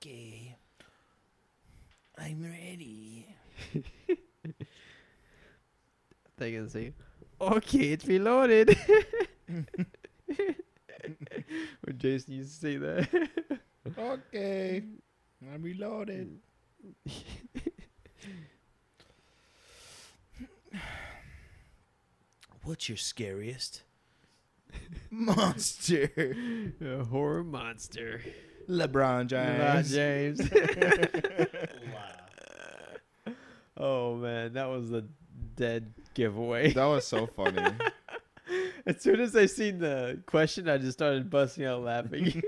Okay. I'm ready. They're gonna say, "Okay, it's reloaded." When Jason used to say that. Okay. I'm reloaded. What's your scariest monster? A horror monster. LeBron LeBron James. James. Oh man, that was a dead giveaway. That was so funny. As soon as I seen the question, I just started busting out laughing.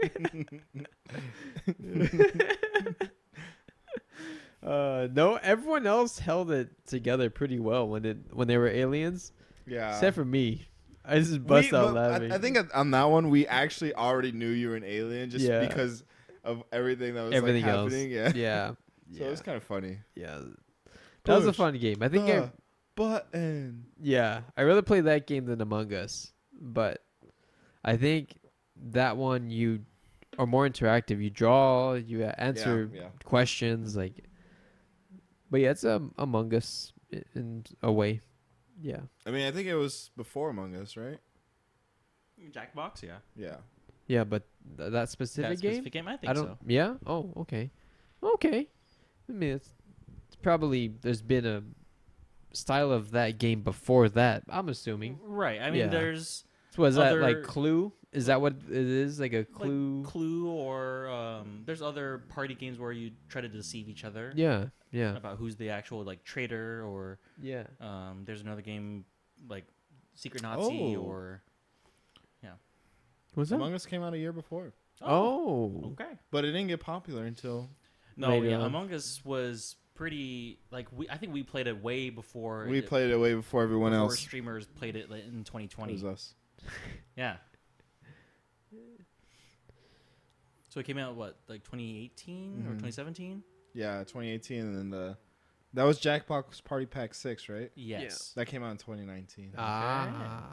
No, everyone else held it together pretty well when they were aliens, Yeah. except for me. I just bust out laughing. I think on that one we actually already knew you were an alien just Yeah. because of everything that was Everything like, else, happening. Yeah. yeah, So it was kind of funny. yeah. That was a Push fun game. I think. the button. Yeah, I rather play that game than Among Us, but I think that one you are more interactive. You draw, you answer Yeah. questions, like. But yeah, it's Among Us in a way. Yeah. I mean, I think it was before Among Us, right? Jackbox, yeah. Yeah. Yeah, but that specific That game? specific game, I think I don't. so. Yeah. Oh, okay. Okay. I mean, it's probably there's been a style of that game before that. I'm assuming. Right. I mean, Yeah. there's So was that Other- like Clue? Is that what it is? Like a Clue? like Clue, or there's other party games where you try to deceive each other Yeah. Yeah. about who's the actual like traitor, or Yeah. there's another game like Secret Nazi, Oh. or Was that? Among Us came out a year before, Oh. okay. but it didn't get popular until No, Later yeah, on. Among Us was pretty like I think we played it way before we played it way before everyone before else. streamers played it like, in It 2020. was us. Yeah. So it came out what, like 2018 or Mhm. 2017? Yeah, 2018, and then that was Jackbox Party Pack 6, right? Yes. That came out in 2019. Ah.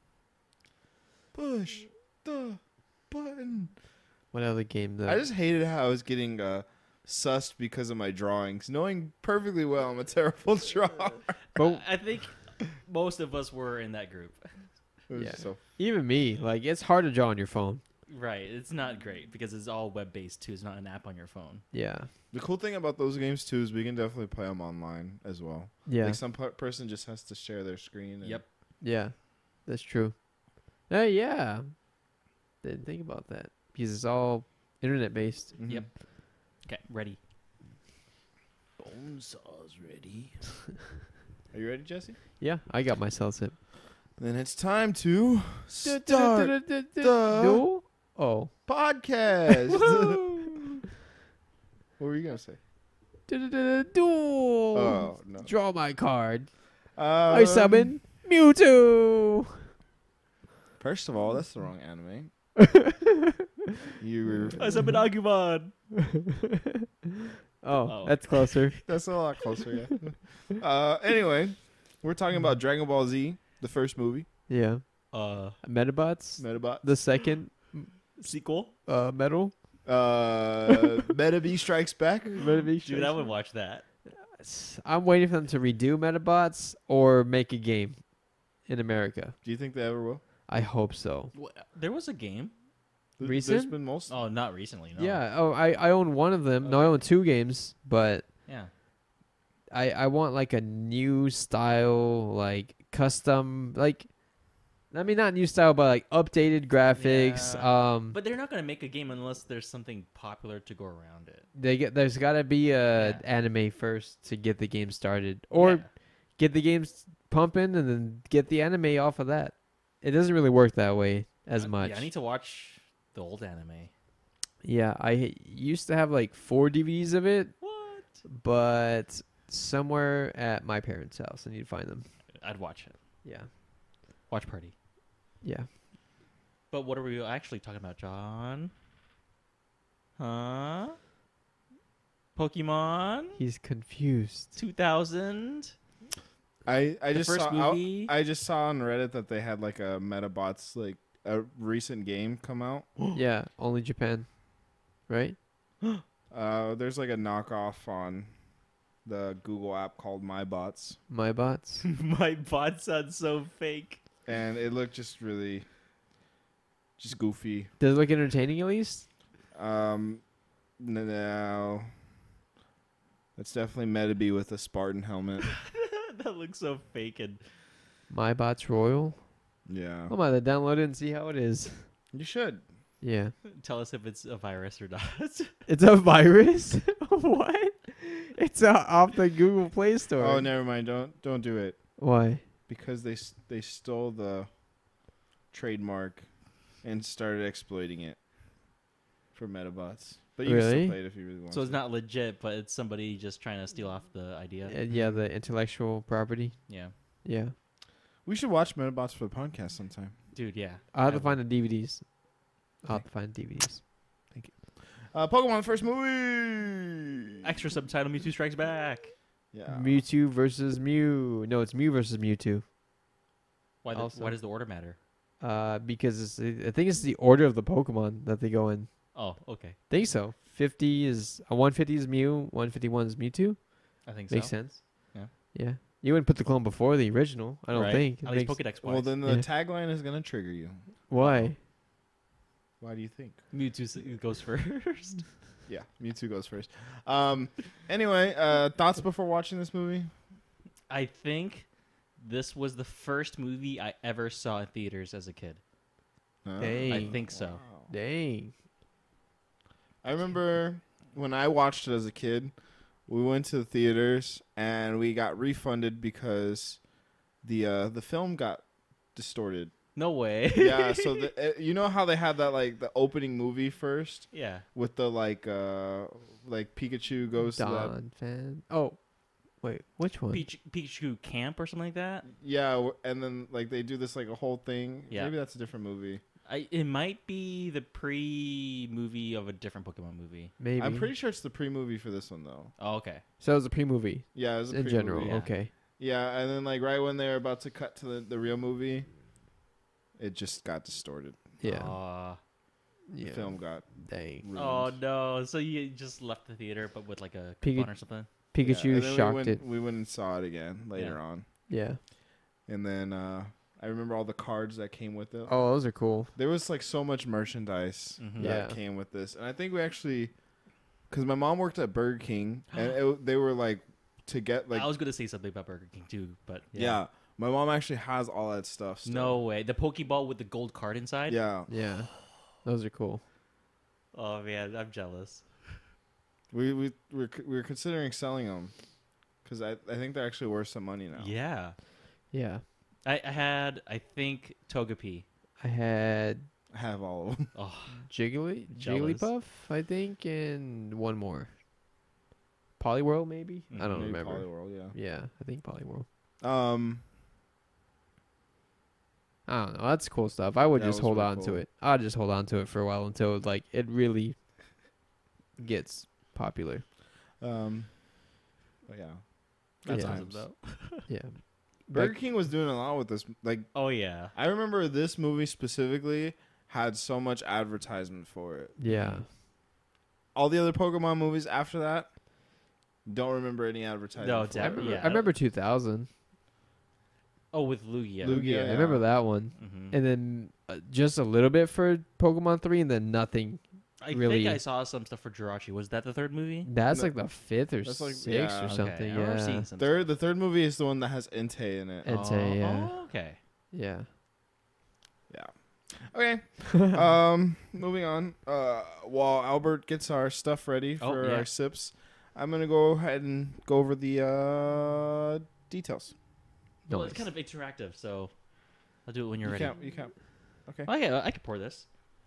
Push the button. What other game though? I just hated how I was getting sussed because of my drawings, knowing perfectly well I'm a terrible drawer. But I think most of us were in that group. It was Yeah. so even me, like it's hard to draw on your phone. Right. It's not great because it's all web based too. It's not an app on your phone. Yeah. The cool thing about those games too is we can definitely play them online as well. Yeah. Like some person just has to share their screen. And Yep. Yeah. That's true. Yeah. Didn't think about that because it's all internet based. Mhm. Yep. Okay, ready. Bone saw's ready. Are you ready, Jesse? Yeah, I got myself it. Then it's time to start No? Oh. podcast. What were you gonna say? Duel. Oh no. Draw my card. I summon Mewtwo. First of all, that's the wrong anime. You. I summoned Agumon. Oh, Oh. that's closer. That's a lot closer. Yeah. Anyway, we're talking about Dragon Ball Z, the first movie. Yeah. Uh, Metabots. Metabot. The second sequel. metal. Meta B Strikes Back. Dude, I would watch that. I'm waiting for them to redo Metabots or make a game in America. Do you think they ever will? I hope so. There was a game. There's Recent? been most. Oh, not recently. No. Yeah. Oh, I own one of them. No, I own 2 games, but Yeah. I want like a new style, like custom, like I mean not new style, but like updated graphics. Yeah. But they're not gonna make a game unless there's something popular to go around it. There's got to be a Yeah. anime first to get the game started, or Yeah. get the games pumping and then get the anime off of that. It doesn't really work that way as much. Yeah, I need to watch the old anime. Yeah, I used to have like 4 DVDs of it, What? but somewhere at my parents' house. I need to find them. I'd watch it. Yeah. Watch party. Yeah. But what are we actually talking about, John? Huh? Pokemon He's confused. 2000. I The just first saw movie? I just saw on Reddit that they had like a Metabots like a recent game come out. Yeah, only Japan. Right? There's like a knockoff on the Google app called MyBots, My bots. My bot sounds so fake. and it looked just really, just goofy. Does it look entertaining at least? No, that's definitely Metabee with a Spartan helmet. That looks so fake. And My bots Royal. Yeah, I'm about to download it and see how it is. you should. Yeah. tell us if it's a virus or not. It's a virus? What? It's off the Google Play Store. Oh, never mind. Don't do it Why? because they stole the trademark and started exploiting it for Metabots. But you can Really? still play it if you really want. So it's to. not legit, but it's somebody just trying to steal off the idea. Yeah, the intellectual property. Yeah. Yeah. We should watch Metabots for the podcast sometime. Dude, yeah. I'll have to I- find the DVDs. I'll have to find DVDs. Pokemon first movie. Extra subtitle Mewtwo Strikes Back. Yeah. Mewtwo versus Mew. No, it's Mew versus Mewtwo. Why Also- does the order matter? Because I think it's the order of the Pokemon that they go in. Oh, okay. Think so. 150 is Mew, 151 is Mewtwo. I think so. Makes sense. Yeah. Yeah. You wouldn't put the clone before the original. I don't Right. think. It At least makes- Pokedex Well, wise. then the Yeah. tagline is gonna trigger you. Why? Why do you think? Mewtwo goes first. Yeah, Mewtwo goes first. Anyway, thoughts before watching this movie? I think this was the first movie I ever saw in theaters as a kid. Dang. I think so. Wow. Dang. I remember when I watched it as a kid, we went to the theaters and we got refunded because the film got distorted. No way. Yeah, so you know how they had that like the opening movie first Yeah. with the like Pikachu goes to that. Don fan. Oh, wait. Which one? Pikachu Camp or something like that. Yeah, and then like they do this like a whole thing. Yeah. Maybe that's a different movie. It might be the pre-movie of a different Pokemon movie. Maybe. I'm pretty sure it's the pre-movie for this one though. Oh, okay. So it was a pre-movie Yeah, it was a in pre-movie. general. yeah. Okay. Yeah, and then like right when they were about to cut to the real movie, it just got distorted. Yeah. The yeah. film got Dang. ruined. Oh no! So you just left the theater, but with like a Pika- coupon or something. Pikachu Yeah, and then shocked it. We went and saw it again later Yeah. on, Yeah. and then I remember all the cards that came with it. Oh, those are cool. There was like so much merchandise Mhm. that Yeah. came with this, and I think we actually, because my mom worked at Burger King, and they were like to get like I was gonna say something about Burger King too, but yeah. My mom actually has all that stuff. Still. No way. The Pokeball with the gold card inside. Yeah, Yeah. Those are cool. Oh man, I'm jealous. we're considering selling them because I think they're actually worth some money now. Yeah. Yeah. I had I think Togepi. I had I have all of them. Oh, Jigglypuff, Jealous. I think, and one more. Poliwhirl, maybe? I don't Maybe remember. Poliwhirl, yeah. Yeah, I think Poliwhirl. I don't know. That's cool stuff. I would That just was hold real on to cool. it. I'll just hold on to it for a while until like it really gets popular. But yeah. that's Yeah. awesome though. Yeah. Burger King was doing a lot with this. Like, Oh yeah. I remember this movie specifically had so much advertisement for it. Yeah. All the other Pokemon movies after that, don't remember any advertisement. No, for I it. remember, Yeah. I remember 2000. Oh, with Lugia. Lugia. Yeah, Yeah. I remember that one. Mhm. And then just a little bit for Pokemon 3 and then nothing. I really- think I saw some stuff for Jirachi. Was that the third movie? That's No, like the 5th or that's like- 6th yeah. or Okay, something. I remember Yeah. seeing some The third movie is the one that has Entei in it. And- stuff. Entei, yeah. Oh, okay. Yeah. Okay. Moving on. While Albert gets our stuff ready Oh, for yeah. our sips, I'm gonna go ahead and go over the details. Well, it's Nice. kind of interactive, so I'll do it when you're You ready. can't. You can't. Okay. Oh yeah, I can pour this.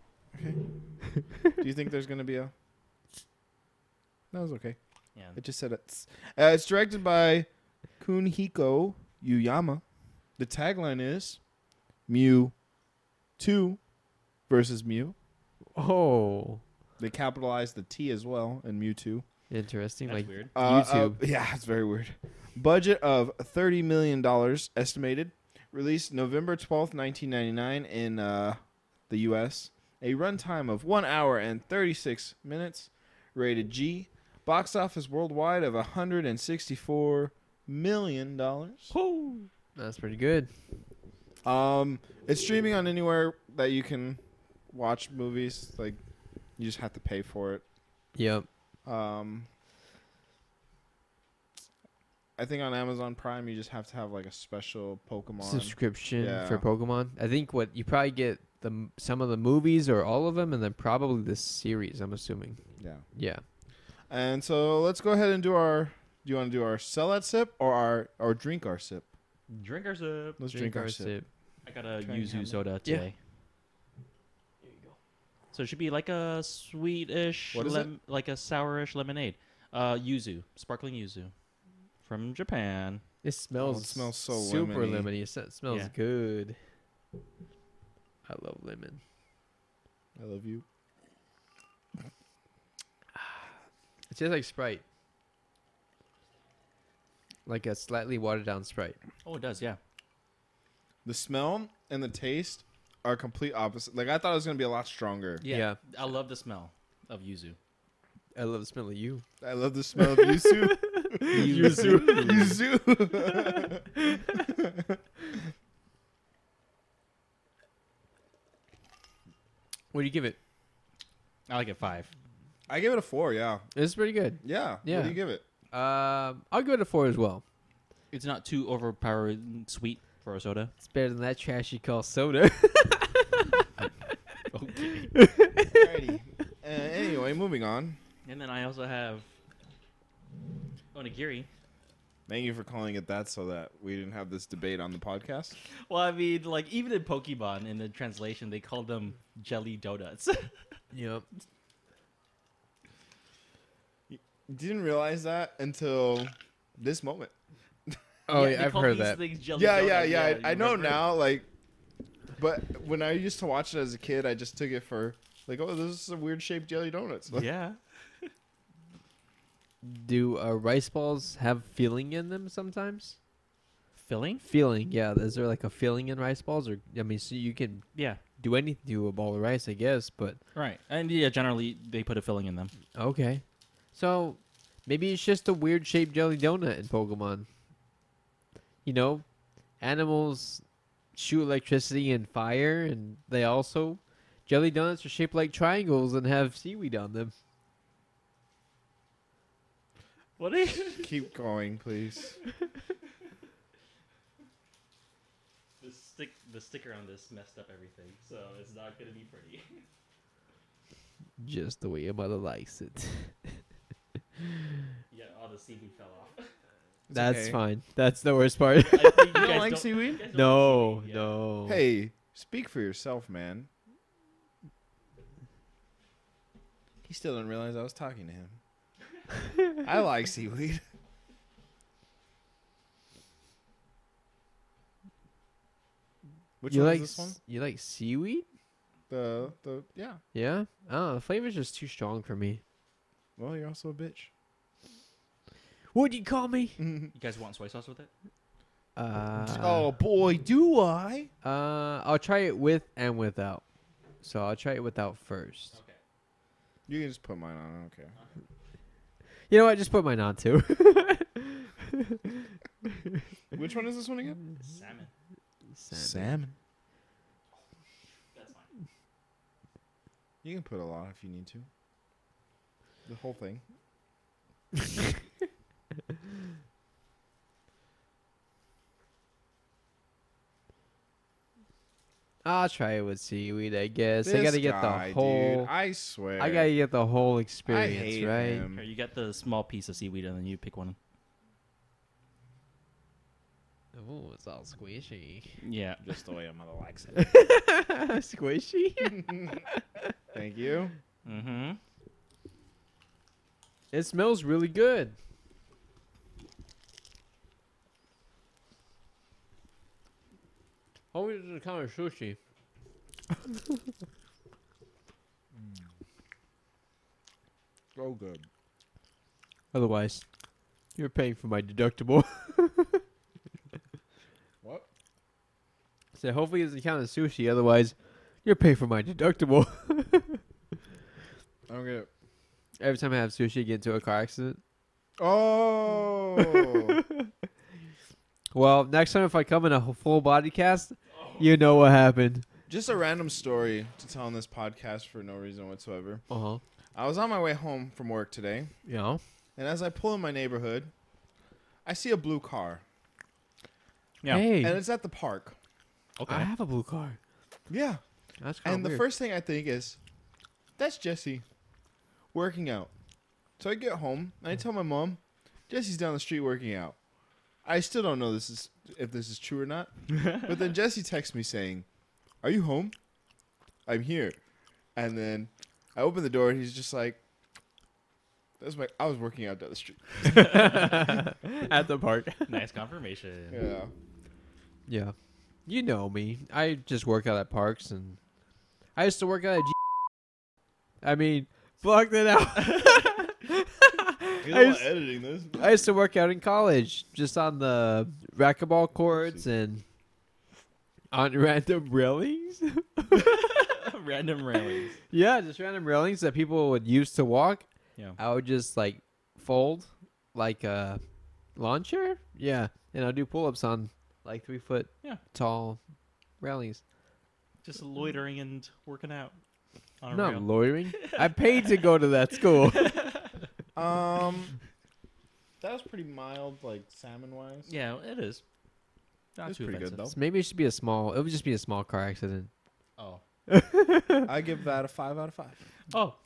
Do you think there's gonna be a? That was okay. Yeah. It just said it's. It's directed by Kunihiko Yuyama. The tagline is Mew 2 versus Mew. Oh. They capitalized the T as well in Mewtwo. Interesting. That's like weird. YouTube. Yeah, it's very weird. Budget of $30 million estimated. Released November 12th, 1999 in the U.S. A runtime of 1 hour and 36 minutes. rated G. Box office worldwide of $164 million. That's pretty good. It's streaming on anywhere that you can watch movies. Like, you just have to pay for it. Yep. I think on Amazon Prime you just have to have like a special Pokemon. Subscription Yeah. for Pokemon. I think what you probably get some of the movies or all of them, and then probably the series. I'm assuming. Yeah. Yeah. And so let's go ahead and do our. Do you want to do our sell that sip or drink our sip? Drink our sip. Let's drink our sip. I got a Try and have yuzu it. soda Yeah. today. There you go. So it should be like a sweetish, What is it? like a sourish lemonade. Yuzu, sparkling yuzu, from Japan. It smells. it smells so super lemony. lemony. It smells Yeah. good. I love lemon. I love you. It tastes like Sprite. Like a slightly watered down Sprite. Oh, it does, yeah. The smell and the taste are complete opposite. Like I thought it was gonna be a lot stronger. Yeah. I love the smell of yuzu. I love the smell of you. I love the smell of yuzu. Yuzu. Yuzu. What do you give it? I like it 5. I give it a 4. Yeah. It's pretty good. Yeah. Yeah. What do you give it? I'll give it a 4 as well. It's not too overpowering sweet for a soda. It's better than that trash you call soda. Okay. Alrighty. Anyway, moving on. And then I also have onigiri. Thank you for calling it that so that we didn't have this debate on the podcast. Well, I mean, like, even in Pokemon, in the translation, they called them jelly donuts. Yep. Didn't realize that until this moment. Oh, they yeah, I've call heard these that. things jelly Yeah, donuts. yeah. you I know remember? now, like, but when I used to watch it as a kid, I just took it for, like, oh, this is a weird shaped jelly donuts. Like, Yeah. Do rice balls have filling in them sometimes? Filling? Filling, yeah. Is there like a filling in rice balls? Or I mean, so you can Yeah. do anything to a ball of rice, I guess, but Right. And yeah, generally, they put a filling in them. okay. So maybe it's just a weird shaped jelly donut in Pokemon. You know, animals shoot electricity and fire, and they also jelly donuts are shaped like triangles and have seaweed on them. What are you? keep going, please. The sticker on this messed up everything, so it's not gonna be pretty. Just the way your mother likes it. Yeah, all the seaweed fell off. That's okay. fine. That's the worst part. I think you don't guys like seaweed? you guys don't No, like seaweed, yeah. no. Hey, speak for yourself, man. He still didn't realize I was talking to him. I like seaweed. Which you one like is this one? you like seaweed? The yeah. Yeah. Oh, the flavor's just too strong for me. Well, you're also a bitch. What'd you call me? You guys want soy sauce with it? Oh boy, do I! I'll try it with and without. So I'll try it without first. Okay. You can just put mine on. I don't care. You know what? Just put mine on too. Which one is this one again? Salmon. Salmon. That's fine. You can put a lot if you need to. The whole thing. I'll try it with seaweed, I guess. I This gotta get guy, the whole. Dude, I swear. I gotta get the whole I experience, hate right? him. Here, you get the small piece of seaweed, and then you pick one. Oh, it's all squishy. Yeah. Just the way a mother likes it. Squishy? Thank you. Mm-hmm. It smells really good. Oh, it's a kind of sushi. So good. Otherwise, you're paying for my deductible. What? So hopefully it doesn't count as sushi. Otherwise, you're paying for my deductible. I don't get it. Every time I have sushi, I get into a car accident. Oh. Well, next time if I come in a full body cast, you know what happened. Just a random story to tell on this podcast for no reason whatsoever. Uh-huh. I was on my way home from work today, Yeah. and as I pull in my neighborhood, I see a blue car, Yeah. Hey, and it's at the park. Okay. I have a blue car. Yeah. That's kind of And weird. the first thing I think is, that's Jesse working out. So I get home and I tell my mom, Jesse's down the street working out. I still don't know if this is true or not. But then Jesse texts me saying, "Are you home? I'm here." And then I open the door and he's just like, I was working out down the street. At the park. Nice confirmation. Yeah. Yeah. You know me. I just work out at parks, and I used to work out at I mean, block that out. You're I not used- editing this. I used to work out in college, just on the racquetball courts and on random railings. Random railings. Yeah, just random railings that people would use to walk. Yeah. I would just like fold like a lawn chair. Yeah, and I'll do pull-ups on like 3 foot Yeah. tall railings. Just loitering and working out on a Not rail. loitering. I paid to go to that school. That was pretty mild, like salmon wise. Yeah, it is. Not It's too pretty good, offensive. So maybe it should be a small. It would just be a small car accident. Oh. I give that a 5 out of 5. Oh.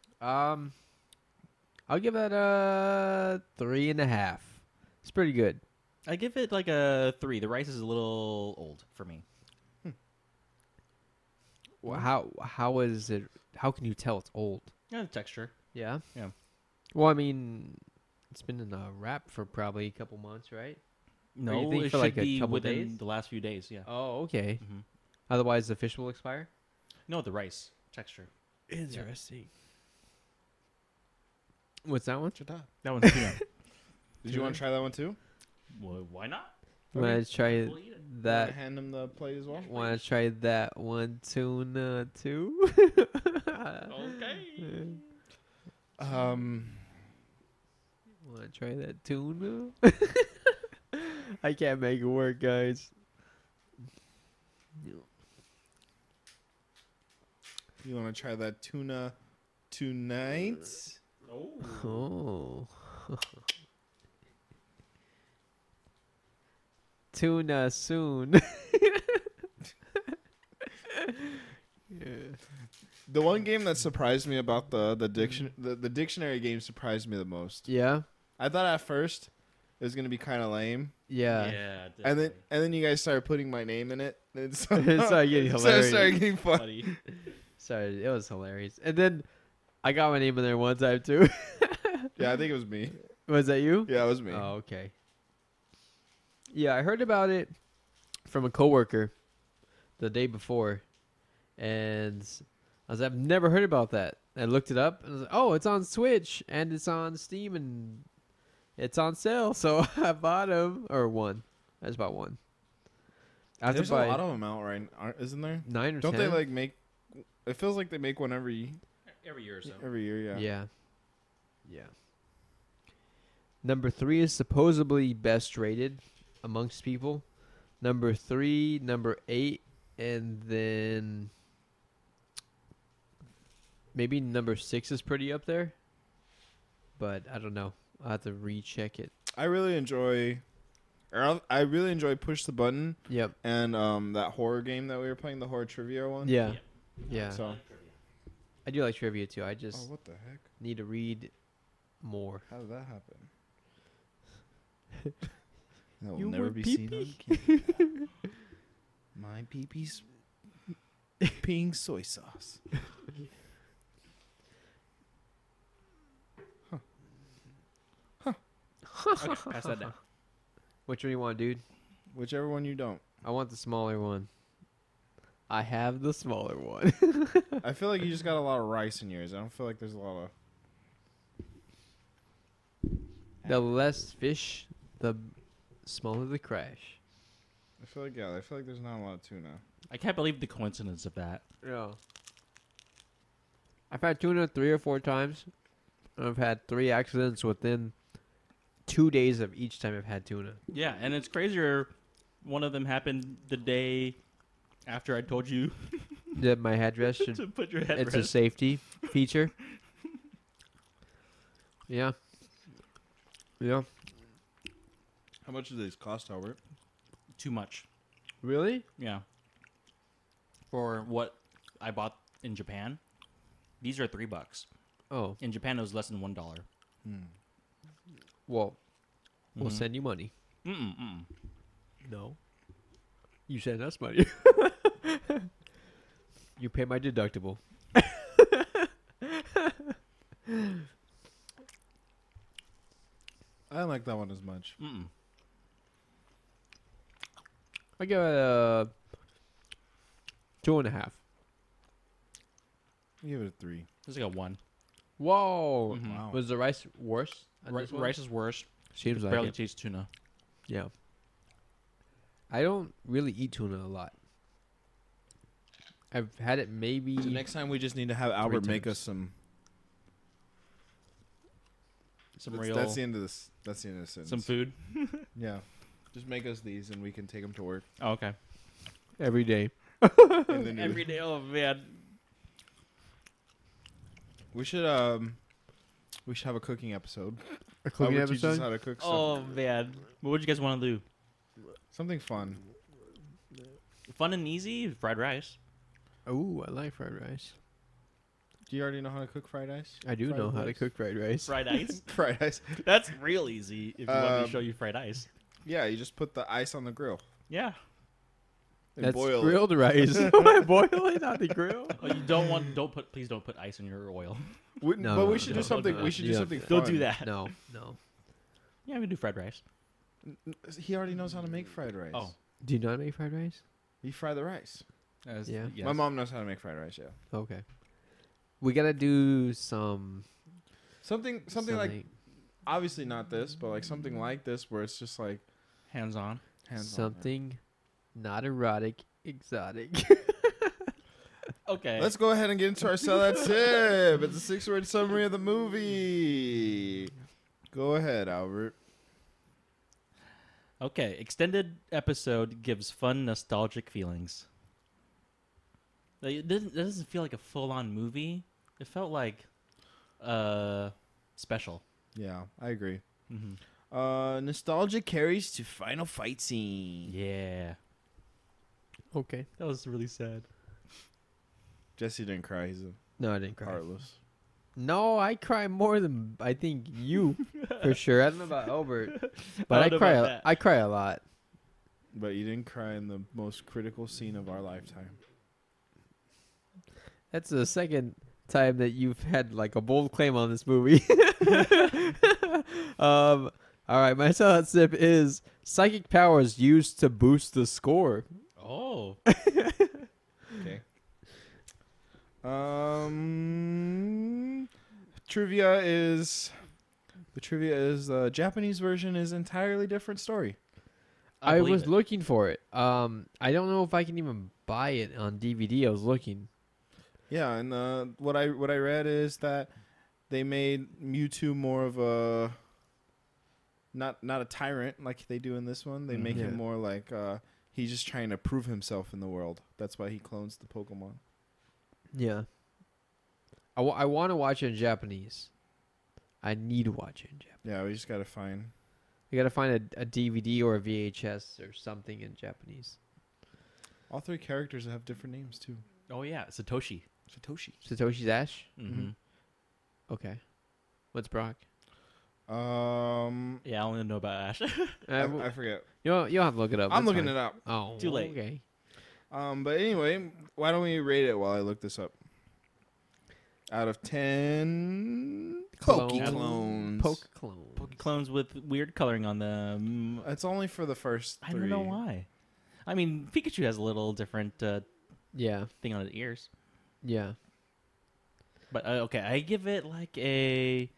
I'll give that a 3.5. It's pretty good. I give it like a 3. The rice is a little old for me. Well, how is it? How can you tell it's old? Yeah, the texture. Yeah. Yeah. Well, I mean, it's been in a wrap for probably a couple months, right? No, you think it for should like a be couple within days? the last few days. Yeah. Oh, okay. hmm Otherwise, the fish will expire. No, the rice texture. Interesting. What's that one? That one's tuna. Did you want to try that one too? Well, why not? Want to try We'll eat it. Wanna that? hand him the plate as well. Want to try that one tuna too? Okay. Um, Want to try that tuna? I can't make it work, guys. you want to try that tuna tonight? Oh. Tuna soon. Yeah. The one game that surprised me about the dictionary game surprised me the most. Yeah. I thought at first it was gonna be kind of lame, Yeah. and definitely. then you guys started putting my name in it. And It started getting so it hilarious. started getting fun. Buddy. Sorry, it was hilarious. And then I got my name in there one time too. Yeah, I think it was me. Was that you? Yeah, it was me. Oh, okay. Yeah, I heard about it from a coworker the day before, and I was like, I've never heard about that. I looked it up, and I was like, oh, it's on Switch, and it's on Steam, and it's on sale. So I bought them, or one. I just bought one. I have There's to buy a lot of them out, right? Isn't there? 9 or Don't 10. they like make? It feels like they make one every Every year or so. year. Yeah. Yeah. Yeah. Number 3 is supposedly best rated amongst people. Number 3, number 8, and then maybe number 6 is pretty up there. But I don't know. I'll have to recheck it. I really enjoy Push the Button Yep. and that horror game that we were playing, the horror trivia one. Yeah. Yeah. Yeah. So. I do like trivia too. I just Oh, what the heck? need to read more. How did that happen? That will You never were be pee-pee. seen on camera. My pee-pee's peeing soy sauce. Okay, pass that down. Which one you want, dude? Whichever one you don't. I want the smaller one. I have the smaller one. I feel like you just got a lot of rice in yours. I don't feel like there's a lot of. The less fish, the smaller the crash. I feel like there's not a lot of tuna. I can't believe the coincidence of that. Yeah. I've had tuna 3 or 4 times. I've had 3 accidents within 2 days of each time I've had tuna. Yeah, and it's crazier. One of them happened the day after I told you That my headrest should. to put your It's a headrest. safety feature. Yeah. Yeah. How much do these cost, Albert? Too much. Really? Yeah. For what I bought in Japan, these are $3. Oh, In Japan, it was less than $1. well, we'll Mhm. send you money. Mm-mm. No. You send us money. You pay my deductible. I don't like that one as much. Mm-mm. I give it a 2.5. I give it a 3. This is like a 1. Whoa. Mhm. Wow. Was the rice worse? than this one? Rice is worse. Seems like Barely it. tastes tuna. Yeah. I don't really eat tuna a lot. I've had it maybe. So next time we just need to have Albert make times. us some. Some That's, real. that's the end of this. That's the end of the sentence. Some food. Yeah. Just make us these and we can take them to work. Oh, okay. every day. And then Every day. Oh man. we should have a cooking episode. A cooking Albert teaches us episode? how to cook stuff. Oh man. What would you guys want to do? Something fun. Fun and easy. Fried rice. Ooh, I like fried rice. Do you already know how to cook fried rice? I do Fried know how to rice? cook fried rice. Fried ice. Fried ice. That's real easy. If you want me to Um, show you fried ice. Yeah, you just put the ice on the grill. Yeah. And That's boil grilled rice. Boil it on the grill. Oh, you don't want. Please don't put ice in your oil. it. We, No, but no, we should no, do something. no. We should do Yeah. something. Don't fun. do that. No, no. Yeah, we can do fried rice. He already knows how to make fried rice. Oh. Do you not make fried rice? He fry the rice. Yeah. My mom knows how to make fried rice. Yeah. Okay. We gotta do some Something like obviously not this, but like something like this where it's just like Hands on. hands something not erotic, exotic. Okay. Let's go ahead and get into our sell that tip. It's a 6-word summary of the movie. Go ahead, Albert. Okay. Extended episode gives fun, nostalgic feelings. Like, it doesn't feel like a full-on movie. It felt like special. Yeah, I agree. Mm-hmm. Nostalgia carries to final fight scene. Yeah. Okay. That was really sad. Jesse didn't cry. He's No, I didn't cry. heartless. No, I cry more than I think you, for sure. I don't know about Albert, but I I don't know cry. about A, that. I cry a lot. But you didn't cry in the most critical scene of our lifetime. That's the second time that you've had like a bold claim on this movie. All right, my sellout sip is psychic powers used to boost the score. Oh. Okay. Trivia is the Japanese version is entirely different story. I believe was it. looking for it. I don't know if I can even buy it on DVD. I was looking. Yeah, and what I read is that they made Mewtwo more of a not a tyrant like they do in this one. They make Yeah. him more like he's just trying to prove himself in the world. That's why he clones the Pokemon. Yeah. I want to watch it in Japanese. I need to watch it in Japanese. Yeah, we just gotta find. I gotta find a DVD or a VHS or something in Japanese. All 3 characters have different names too. Oh yeah, Satoshi. Satoshi. Satoshi's Ash? Mm-hmm. Okay. What's Brock? I Yeah, I only know about Ash. forget. You'll have to look it up. I'm That's looking fine. it up. Oh, Too late. Okay. But anyway, why don't we rate it while I look this up? Out of 10 Clone. Pokeclones. Pokeclone. Clones with weird coloring on them. It's only for the first 3. I don't know why. I mean, Pikachu has a little different Yeah. thing on its ears. Yeah. But okay, I give it like a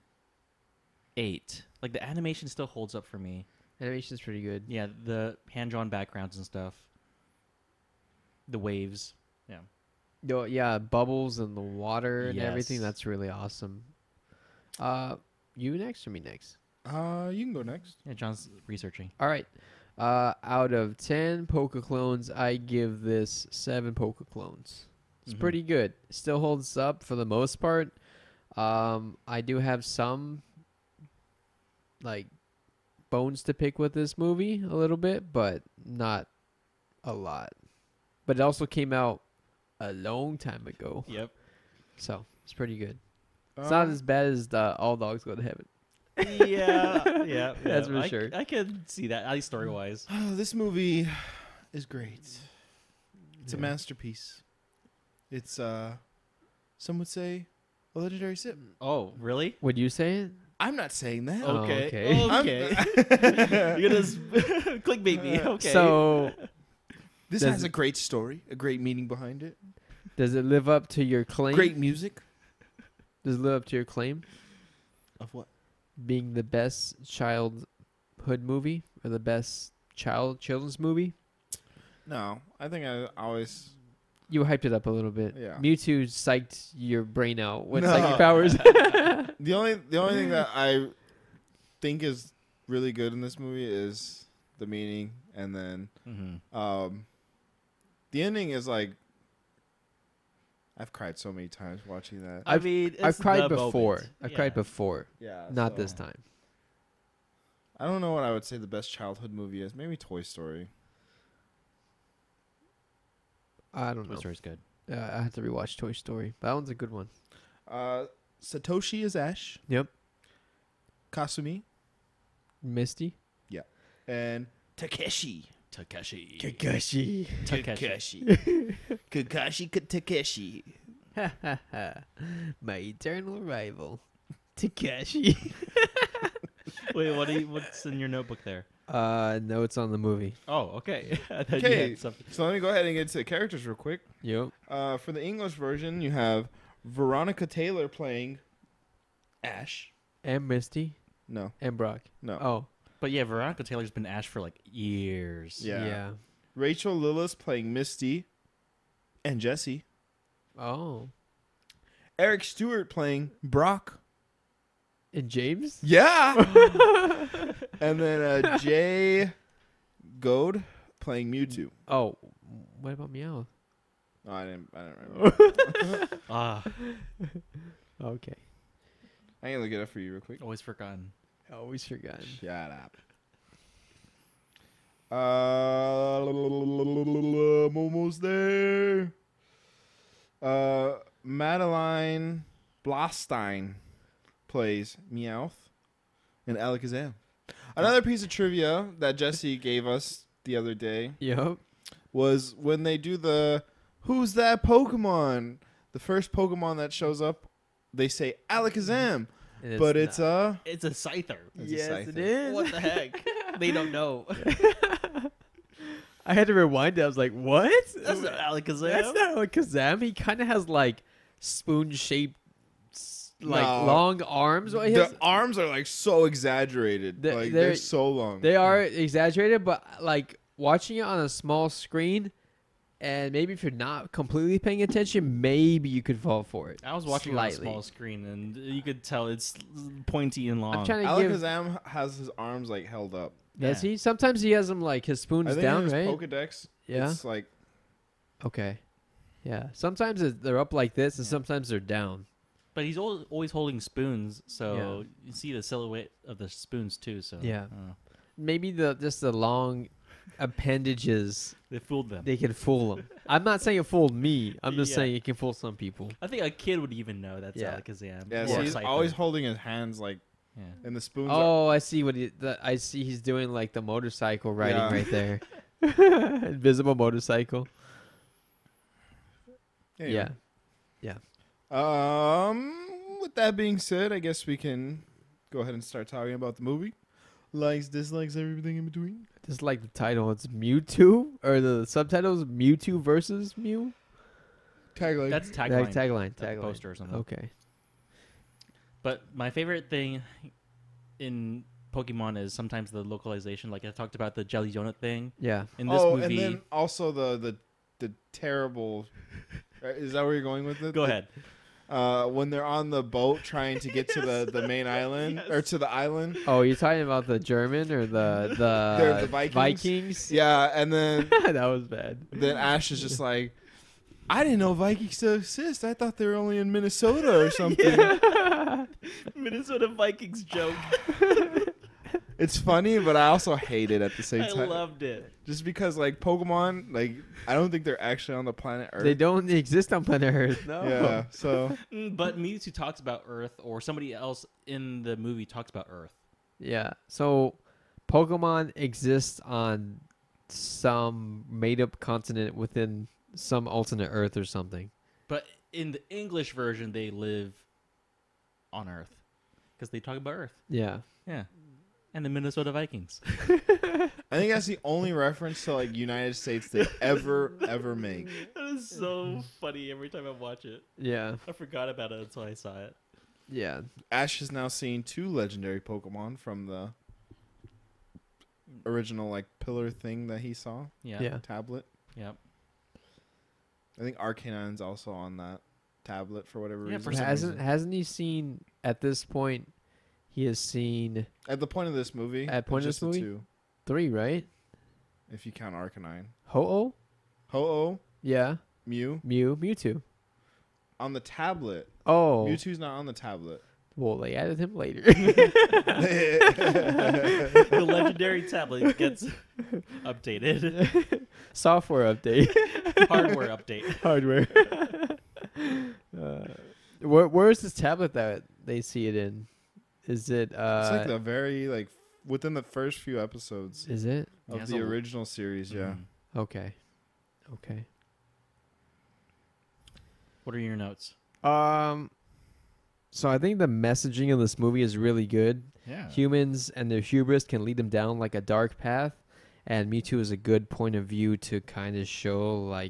8. Like the animation still holds up for me. Animation's pretty good. Yeah, the hand-drawn backgrounds and stuff. The waves. Yeah, bubbles and the water and everything. Yes. That's really awesome. You next or me next? You can go next. Yeah, John's researching. All right. Out of 10 Poke Clones, I give this 7 Poke Clones. It's Mhm. pretty good. Still holds up for the most part. I do have some like bones to pick with this movie a little bit, but not a lot. But it also came out a long time ago, Yep. so it's pretty good. It's not as bad as the All Dogs Go to Heaven. Yeah. That's for sure. I could see that, at least story wise. This movie is great. It's a Yeah. masterpiece. It's some would say a legendary sip. Oh, really? Would you say it? I'm not saying that. Oh, Okay. okay. Okay. You're gonna clickbait me. Okay. So, This Does has it- a great story, a great meaning behind it. does it live up to your claim? Great music. Does it live up to your claim? Of what? Being the best childhood movie or the best children's movie? No, I think I always. You hyped it up a little bit. Yeah. Mewtwo psyched your brain out with No. psychic powers. The only thing that I think is really good in this movie is the meaning, and then Mhm. the ending is like. I've cried so many times watching that. I mean, I've it's cried the before. moment. I've Yeah. cried before. Yeah, Not this so- time. I don't know what I would say the best childhood movie is. Maybe Toy Story. I don't Toy know. Story's good. I have to rewatch Toy Story. That one's a good one. Satoshi is Ash. Yep. Kasumi Misty. and Takeshi. Takeshi. Kakashi. Takeshi. Kakashi Takeshi. My eternal rival. Takashi. Wait, what's in your notebook there? Notes on the movie. Oh, okay. I thought you Okay, had something. so let me go ahead and get to the characters real quick. Yep. For the English version, you have Veronica Taylor playing Ash. And Misty. No, And Brock. no. Oh. But yeah, Veronica Taylor's been Ash for like years. Yeah. Rachel Lillis playing Misty and Jessie. Oh. Eric Stewart playing Brock. And James? Yeah. And then Jay Goad playing Mewtwo. Oh. What about Meow? Oh, I didn't remember. Ah, Okay. I can look it up for you real quick. always forgotten. Always forgotten. Shut up. I'm almost there. Madeline Blostein plays Meowth and Alakazam. Another piece of trivia that Jesse gave us the other day Yep. was when they do the "Who's that Pokemon?" The first Pokemon that shows up, they say Alakazam, And but it's not. It's a Scyther. It's a Yes, Scyther. it is. What the heck? They don't know. I had to rewind it. I was like, what? That's not Alakazam. That's not like Kazam. He kind of has like spoon-shaped, like No. long arms. What he has- The arms are like so exaggerated. They- Like they're- they're so long. They are exaggerated, but like watching it on a small screen, and maybe if you're not completely paying attention, maybe you could fall for it. I was watching it on a slightly. small screen, and you could tell it's pointy and long. I'm trying to give. Alakazam has his arms like held up. Does Yeah. he? Sometimes he has them like his I spoons think down, in his right? Pokedex, Yeah. it's like Okay. Yeah. Sometimes they're up like this, and Yeah. sometimes they're down. But he's always holding spoons, so you see the silhouette of the spoons too. So Yeah. I don't know. Maybe just the long appendages, They fooled them. they can fool them. I'm not saying it fooled me. I'm just Yeah. saying it can fool some people. I think a kid would even know that's Yeah. Alakazam. yeah. or So he's Scyther. always holding his hands like, Yeah. and the spoons. Are, Oh, I see I see he's doing like the motorcycle riding Yeah. right there. Invisible motorcycle. Anyway. Yeah. With that being said, I guess we can go ahead and start talking about the movie. Likes, dislikes, everything in between. Just like the title, it's Mewtwo, or the subtitles Mewtwo versus Mew. Tagline. That's Tag- tagline. Tagline. That's a Tagline. poster or something. Okay. But my favorite thing in Pokemon is sometimes the localization. Like I talked about the Jelly Donut thing Yeah. in this movie. and then also the terrible. Is that where you're going with it? Go ahead. when they're on the boat trying to get to the main island or to the island. Oh, you're talking about the German or They're the the Vikings? Vikings? Yeah, and then That was bad. Ash is just like, I didn't know Vikings still exist. I thought they were only in Minnesota or something. Minnesota Vikings joke. It's funny, but I also hate it at the same I time. loved it. Just because, like, Pokemon, like, I don't think they're actually on the planet Earth. They don't exist on planet Earth. No. Yeah, so But Mewtwo talks about Earth, or somebody else in the movie talks about Earth. Yeah. So Pokemon exists on some made-up continent within some alternate Earth or something. But in the English version, they live on Earth because they talk about Earth. Yeah. Yeah. And the Minnesota Vikings. I think that's the only reference to, like, United States they ever make. That is so funny every time I watch it. Yeah. I forgot about it until I saw it. Yeah. Ash has now seen 2 legendary Pokemon from the original, like, pillar thing that he saw. Yeah. Yeah. Tablet. Yep. I think Arcanine's also on that tablet for whatever Yeah, reason. for some reason. Hasn't he seen at this point? He has seen At the point of this movie. At point of just this the movie? 2, 3, right? if you count Arcanine. Ho-Oh? Ho-Oh, Yeah. Mew. Mewtwo. On the tablet. Oh. Mewtwo's not on the tablet. Well, they added him later. The legendary tablet gets updated. Software update. Hardware update. Hardware. Where is this tablet that they see it in? Is it It's like the very, like, within the first few episodes is it? of Yeah, it's the a- original series, yeah. Okay. Okay. What are your notes? So I think the messaging of this movie is really good. Yeah. Humans and their hubris can lead them down like a dark path, and Mewtwo is a good point of view to kind of show like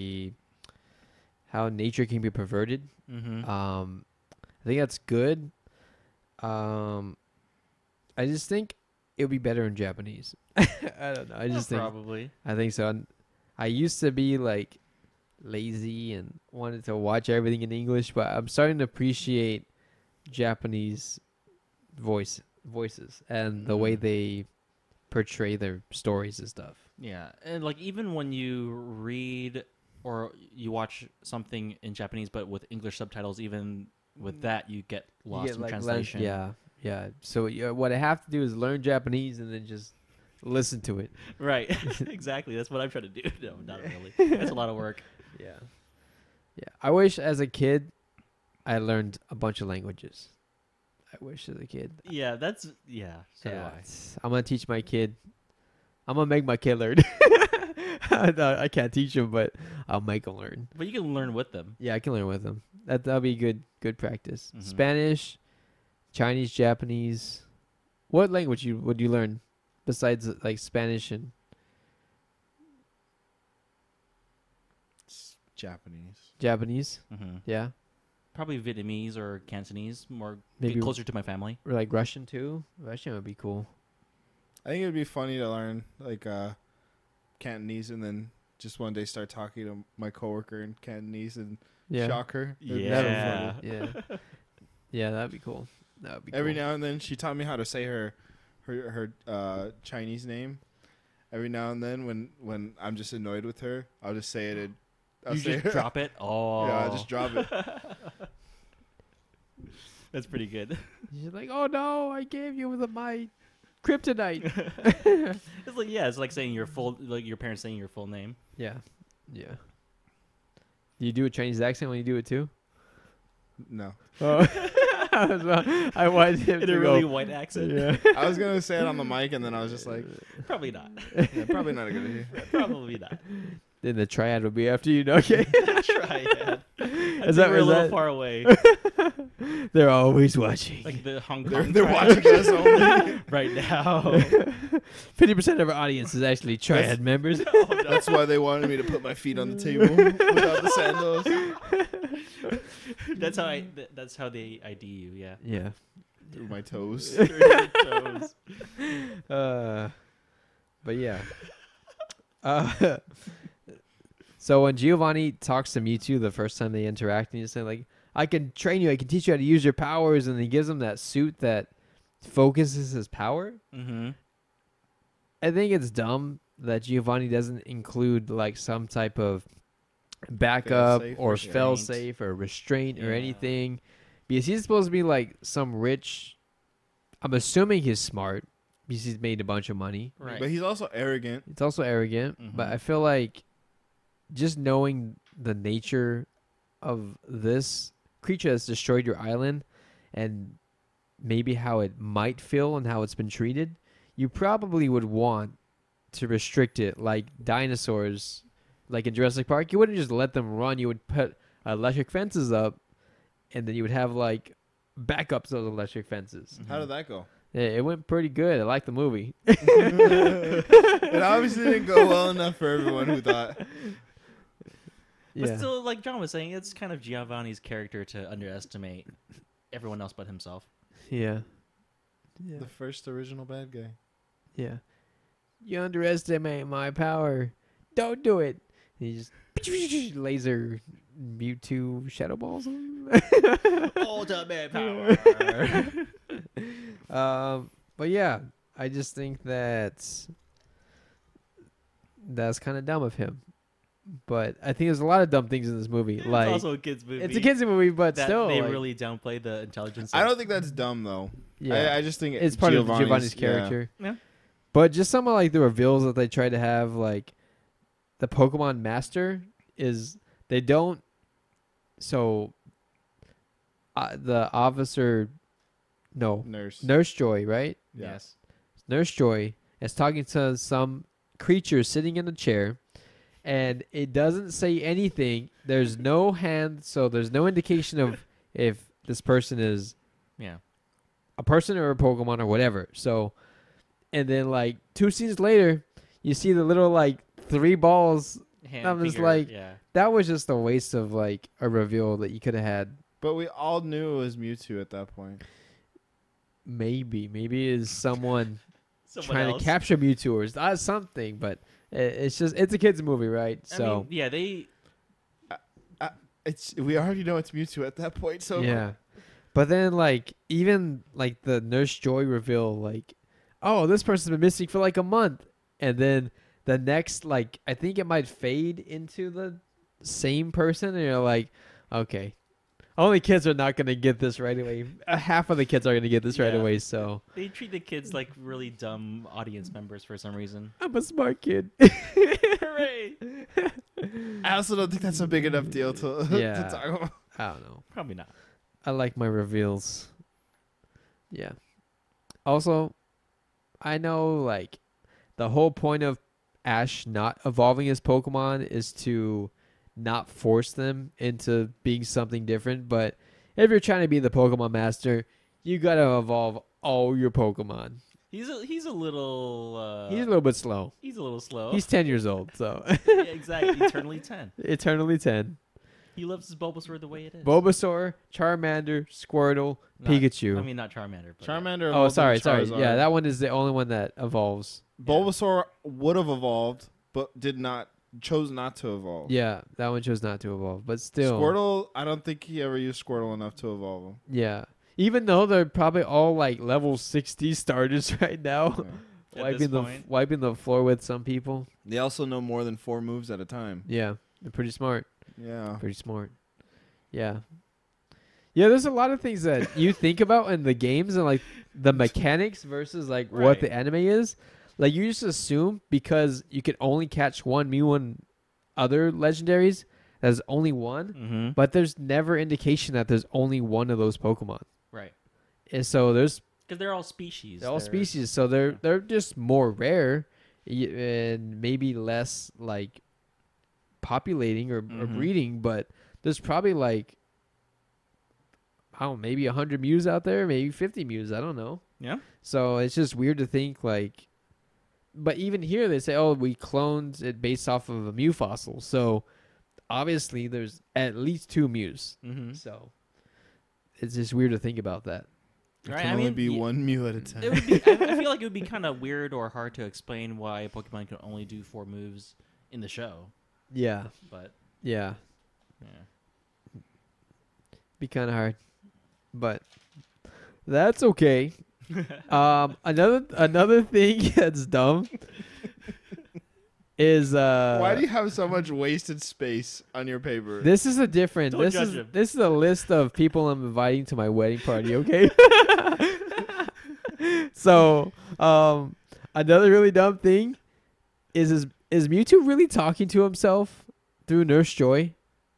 how nature can be perverted. Mm-hmm. I think that's good. I just think it would be better in Japanese. I don't know. I just think Probably. I think so. And I used to be like lazy and wanted to watch everything in English, but I'm starting to appreciate Japanese voices and the way they portray their stories and stuff. Yeah. And like even when you read or you watch something in Japanese but with English subtitles, even with that you get lost You get, in like, translation. Yeah. So what I have to do is learn Japanese and then just listen to it. Right. Exactly. That's what I'm trying to do. No, not really. That's a lot of work. Yeah. I wish as a kid I learned a bunch of languages. I wish as a kid. Yeah, so do I. I'm gonna teach my kid. I'm gonna make my kid learn. No, I can't teach him, but I'll make him learn. But you can learn with them. Yeah, I can learn with him. That'll be good practice. Mhm. Spanish, Chinese, Japanese. What language would you learn besides like Spanish and It's Japanese. Japanese? Mm-hmm. Yeah, Probably Vietnamese or Cantonese, more Maybe- get closer to my family. or like Russian too. Russian would be cool. I think it would be funny to learn, like, Cantonese and then just one day start talking to my coworker in Cantonese and Yeah, shock her. That'd be Yeah. funny. yeah, yeah. That'd be cool. That'd be Every cool. now and then, she taught me how to say her Chinese name. Every now and then, when I'm just annoyed with her, I'll just say it. I'll You say just drop it. Oh, Yeah, I'll just drop it. That's pretty good. She's like, "Oh no, I gave you my kryptonite." It's like saying your full, like your parents saying your full name. Yeah. Do you do a Chinese accent when you do it too? No, Oh. I wanted him In to a go. really white accent. Yeah. I was gonna say it on the mic, and then I was just like, Probably not. yeah, probably not a good idea. Probably not. Then the triad will be after you. No, okay. Triad. I think we're a little far away. They're always watching. Like the Hong Kong. They're triad watching us only. right now. 50% of our audience is actually triad members. That's why they wanted me to put my feet on the table without the sandals. That's how they ID you. Yeah. Yeah. Through my toes. Through your toes. But yeah. So when Giovanni talks to Mewtwo the first time they interact, and you say like, I can train you. I can teach you how to use your powers. And he gives him that suit that focuses his power. Mm-hmm. I think it's dumb that Giovanni doesn't include like some type of backup Fail-safe, or restraint. fail safe or restraint or Yeah. anything, because he's supposed to be like some rich. I'm assuming he's smart because he's made a bunch of money. Right. But he's also arrogant. It's also arrogant, but Mhm. I feel like just knowing the nature of this creature that's destroyed your island and maybe how it might feel and how it's been treated, you probably would want to restrict it like dinosaurs, like in Jurassic Park. You wouldn't just let them run. You would put electric fences up, and then you would have like backups of electric fences. How did that go? It went pretty good. I like the movie. It obviously didn't go well enough for everyone who thought. But still, like John was saying, it's kind of Giovanni's character to underestimate everyone else but himself. Yeah. Yeah. The first original bad guy. Yeah. You underestimate my power. Don't do it. He just laser Mewtwo shadow balls him. Ultimate power. But yeah, I just think that's kind of dumb of him. But I think there's a lot of dumb things in this movie. It's Like also a kids movie. it's a kids movie, but that still, they like, really downplay the intelligence. I of- don't think that's dumb though. yeah, I just think it's part of Giovanni's yeah. character. Yeah. But just some of like the reveals that they try to have, like the Pokemon Master is they don't. So the officer, no, Nurse Joy, right? Yeah. Yes. Nurse Joy is talking to some creature sitting in a chair, and it doesn't say anything. There's no hand, so there's no indication of if this person is Yeah. a person or a Pokemon or whatever. So, and then like 2 scenes later, you see the little like 3 balls. Hand, I was finger, like- yeah. That was just a waste of like a reveal that you could have had. But we all knew it was Mewtwo at that point. Maybe is someone Someone trying else. to capture Mewtwo or something, but it's a kids movie, right? I So mean, yeah, they. We already know it's Mewtwo at that point. So yeah. But then like even like the Nurse Joy reveal, like, oh, this person's been missing for like a month, and then the next like I think it might fade into the same person, and you're like, okay, only kids are not gonna get this right away. Half of the kids are gonna get this right Yeah. away. So They treat the kids like really dumb audience members for some reason. I'm a smart kid. Hooray! I also don't think that's a big enough deal to, Yeah. to talk about. I don't know. Probably not. I like my reveals. Yeah. Also, I know like the whole point of Ash not evolving his Pokemon is to not force them into being something different, but if you're trying to be the Pokemon master, you got to evolve all your Pokemon. He's a little. He's a little bit slow. He's a little slow. He's 10 years old, so yeah, exactly. Eternally 10. eternally 10. He loves his Bulbasaur the way it is. Bulbasaur, Charmander, Squirtle, Not- Pikachu. I mean, not Charmander. But Charmander. Oh, evolved sorry. into Charizard. Yeah, that one is the only one that evolves. Bulbasaur would have evolved, but chose not to evolve. Yeah, that one chose not to evolve, but still. Squirtle, I don't think he ever used Squirtle enough to evolve him. Yeah. Even though they're probably all like level 60 starters right now, Yeah. At this point. wiping the floor with some people. They also know more than 4 moves at a time. Yeah, they're pretty smart. Yeah. Pretty smart. Yeah. Yeah, there's a lot of things that you think about in the games and like the mechanics versus like what Right. the anime is. Like you just assume because you can only catch one Mew and other legendaries, there's only one, Mm-hmm. but there's never indication that there's only one of those Pokemon. Right. And so there's Because they're all species. they're all species, so they're just more rare and maybe less like populating or Mhm. breeding, but there's probably like I don't know, maybe 100 Mews out there, maybe 50 Mews, I don't know. Yeah. So it's just weird to think like, but even here they say, oh, we cloned it based off of a Mew fossil, so obviously there's at least 2 Mews. Mm-hmm. So it's just weird to think about that. It Right, can I only mean, be y- one Mew at a time. It would be. I feel like it would be kind of weird or hard to explain why a Pokemon can only do 4 moves in the show. Yeah, But yeah. yeah. Be kind of hard, but that's okay. Another thing that's dumb is Why do you have so much wasted space on your paper? this is a different. Don't This judge is him. this is a list of people I'm inviting to my wedding party. Okay. So, another really dumb thing is Mewtwo really talking to himself through Nurse Joy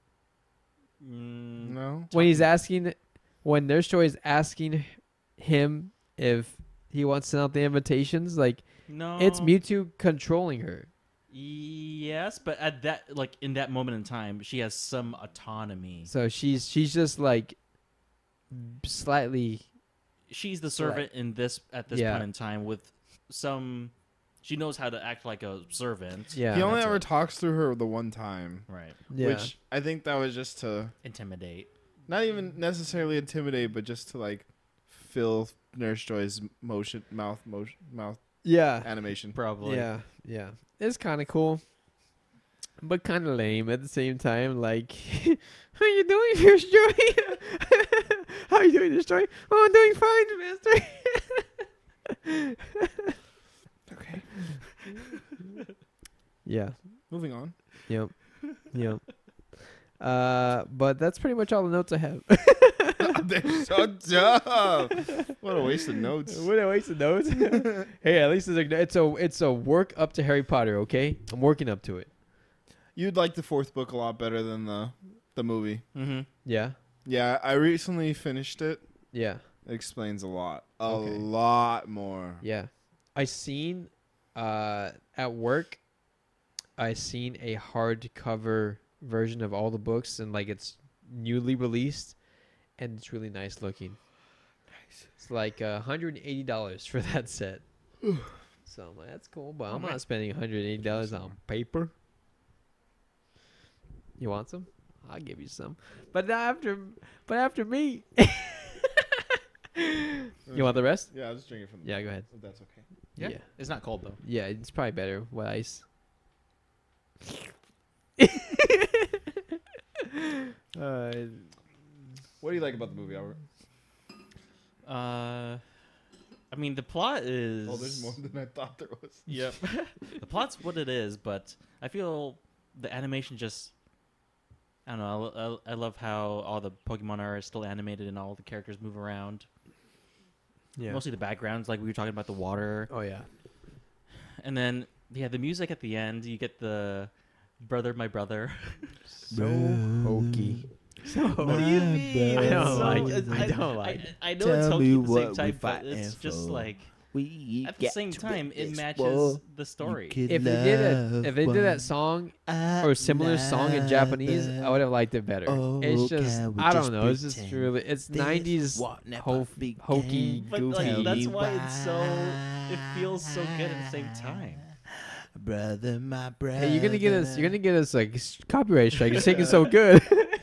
No. when Nurse Joy is asking him if he wants to send out the invitations? Like, No. it's Mewtwo controlling her. Yes, but at that, like in that moment in time, she has some autonomy. So she's just like slightly. She's the servant in this at this Yeah. point in time with some. She knows how to act like a servant. Yeah. He only That's ever it. talks through her the one time, Right. Yeah. which I think that was just to Intimidate. not even necessarily intimidate, but just to like fill Nurse Joy's mouth yeah. animation. Probably. Yeah. Yeah. It's kind of cool, but kind of lame at the same time. Like, how you doing, Nurse Joy? How you doing, Nurse Joy? Oh, I'm doing fine, Master. Okay. Yeah. Moving on. Yep. Yep. But that's pretty much all the notes I have. They're so dumb. What a waste of notes. What a waste of notes. Hey, at least it's a work up to Harry Potter. Okay, I'm working up to it. You'd like the fourth book a lot better than the movie. Mm-hmm. Yeah. Yeah, I recently finished it. Yeah. It explains a lot. A Okay. lot more. Yeah. I seen at work. I seen a hardcover version of all the books, and like it's newly released, and it's really nice looking. Nice. It's like $180 for that set. So I'm like, that's cool, but I'm not spending $180 on paper. You want some? I'll give you some. But after me. You want the rest? Yeah, I'll just drink it from the Yeah, go ahead. if that's okay. Yeah. Yeah. It's not cold though. Yeah, it's probably better with ice. What do you like about the movie, Albert? I mean, the plot is. Oh, there's more than I thought there was. Yep. The plot's what it is, but I feel the animation just. I don't know. I love how all the Pokemon are still animated and all the characters move around. Yeah. Mostly the backgrounds, like we were talking about the water. Oh yeah. And then, yeah, the music at the end, you get the Brother, My Brother. So hokey. So What do you mean? I It's don't so- like it. it's- I don't like it. I know Tell it's hokey me at the same what time, we but fighting it's just for. like, We at the same time, it matches war. the story. If they did that song or similar song in Japanese, I would have liked it better. It's just I don't know. It's just really it's 90s hokey But goofy. like, that's why it's so. It feels so good at the same time. Brother, my brother. Hey, you're gonna get us like copyright strike. It's taking so good.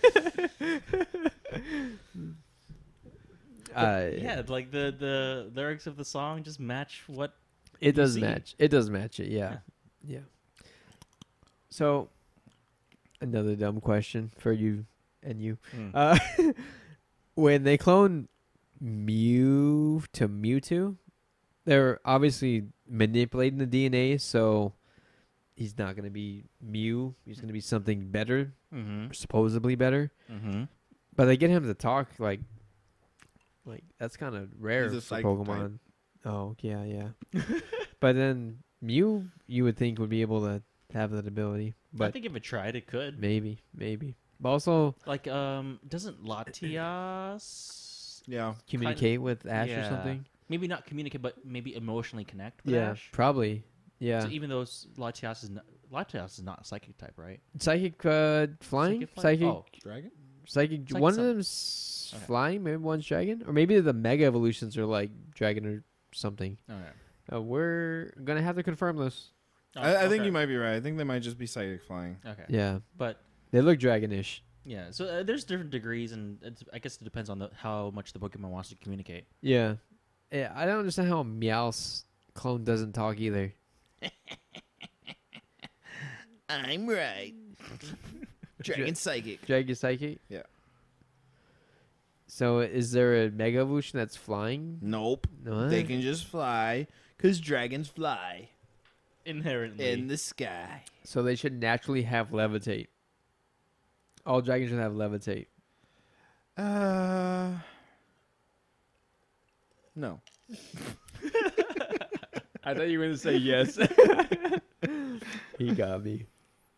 Yeah, like the lyrics of the song just match what. It does see. match. It does match it. Yeah. Yeah. So, another dumb question for you and you. When they clone Mew to Mewtwo, they're obviously manipulating the DNA, so he's not going to be Mew. He's going to be something better, Mm-hmm. supposedly better. Mm-hmm. But they get him to talk like that's kind of rare He's a for psychic Pokemon. Oh yeah, yeah. But then Mew, you would think would be able to have that ability, I but think if it tried, it could. maybe. But also Like, doesn't Latias Yeah. communicate with Ash or yeah. something. maybe not communicate, but maybe emotionally connect with Yeah, Ash? probably. Yeah, So even though Latias is not a psychic type, right? psychic flying, psychic, Oh, Dragon? psychic. Psychic One of some- them's Okay. flying, maybe one's dragon, or maybe the mega evolutions are like dragon or something. okay. We're gonna have to confirm this. Oh, I think okay. you might be right. I think they might just be psychic flying. Okay. Yeah, But they look dragonish. yeah, so there's different degrees, and I guess it depends on how much the Pokemon wants to communicate. Yeah. I don't understand how Meowth's clone doesn't talk either. I'm right. Dragon Psychic. Dragon Psychic? Yeah. So is there a Mega Evolution that's flying? Nope. No. They can just fly because dragons fly Inherently. in the sky. So they should naturally have levitate. All dragons should have levitate. No. I thought you were going to say yes. He got me.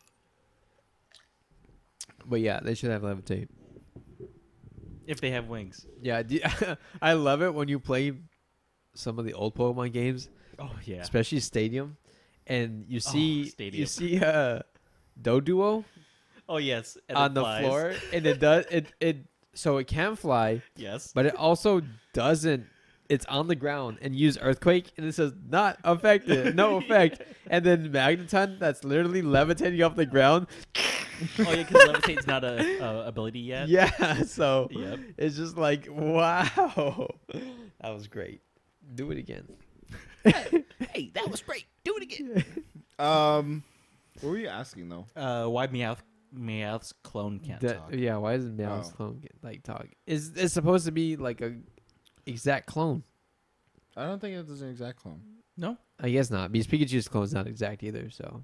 But yeah, they should have levitate. if they have wings. Yeah, I love it when you play some of the old Pokemon games, Oh yeah. especially Stadium, and you see Stadium. Doduo Oh yes. And on it the flies. floor, and it does it so it can fly, Yes. but it also doesn't. It's on the ground and use Earthquake, and it says not affected, no effect. And then Magneton, that's literally levitating off the ground. Oh yeah, because levitate's not a ability yet. Yeah, so Yep. it's just like, wow, that was great. Do it again. Hey, that was great. Do it again. What were you asking though? Why Meowth's clone can't talk? Yeah, why doesn't Meowth's Oh. clone talk? It's supposed to be like a exact clone. I don't think it is an exact clone. No. I guess not, because Pikachu's clone's not exact either. So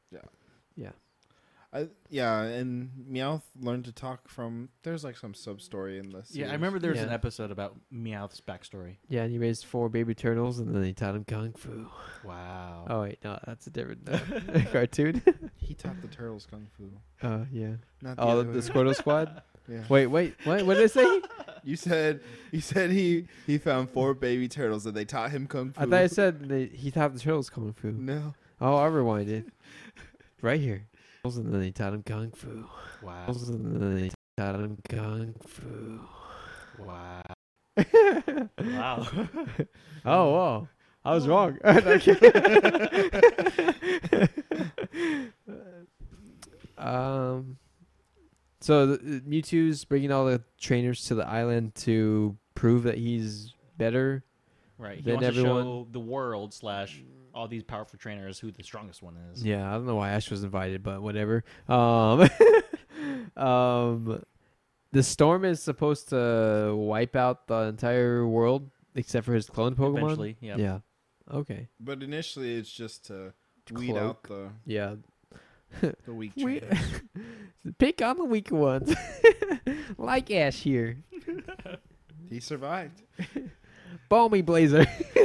Yeah, and Meowth learned to talk from. There's like some sub story in this. Yeah, I remember there was an Yeah. episode about Meowth's backstory. yeah, and he raised 4 baby turtles, and then he taught him kung fu. Wow. Oh wait, no, that's a different cartoon. He taught the turtles kung fu. Yeah. Not Oh, other the way. Squirtle Squad. Yeah. Wait, what? What did I say? You said he found 4 baby turtles and they taught him kung fu. I thought I said he taught the turtles kung fu. No. Oh, I rewinded. Right here. And then he taught him kung fu. Wow. And then he taught him kung fu. Wow. Wow. Oh, wow. I was wrong. So Mewtwo's bringing all the trainers to the island to prove that he's better. Right. He Then wants to everyone- show the world / all these powerful trainers who the strongest one is. Yeah, I don't know why Ash was invited, but whatever. The storm is supposed to wipe out the entire world except for his clone Pokemon. Eventually. Yep. Yeah. Okay. But initially, it's just to weed out the Yeah. weak We- trainers. Pick on the weak ones, like Ash here. He survived. Balmy Blazer.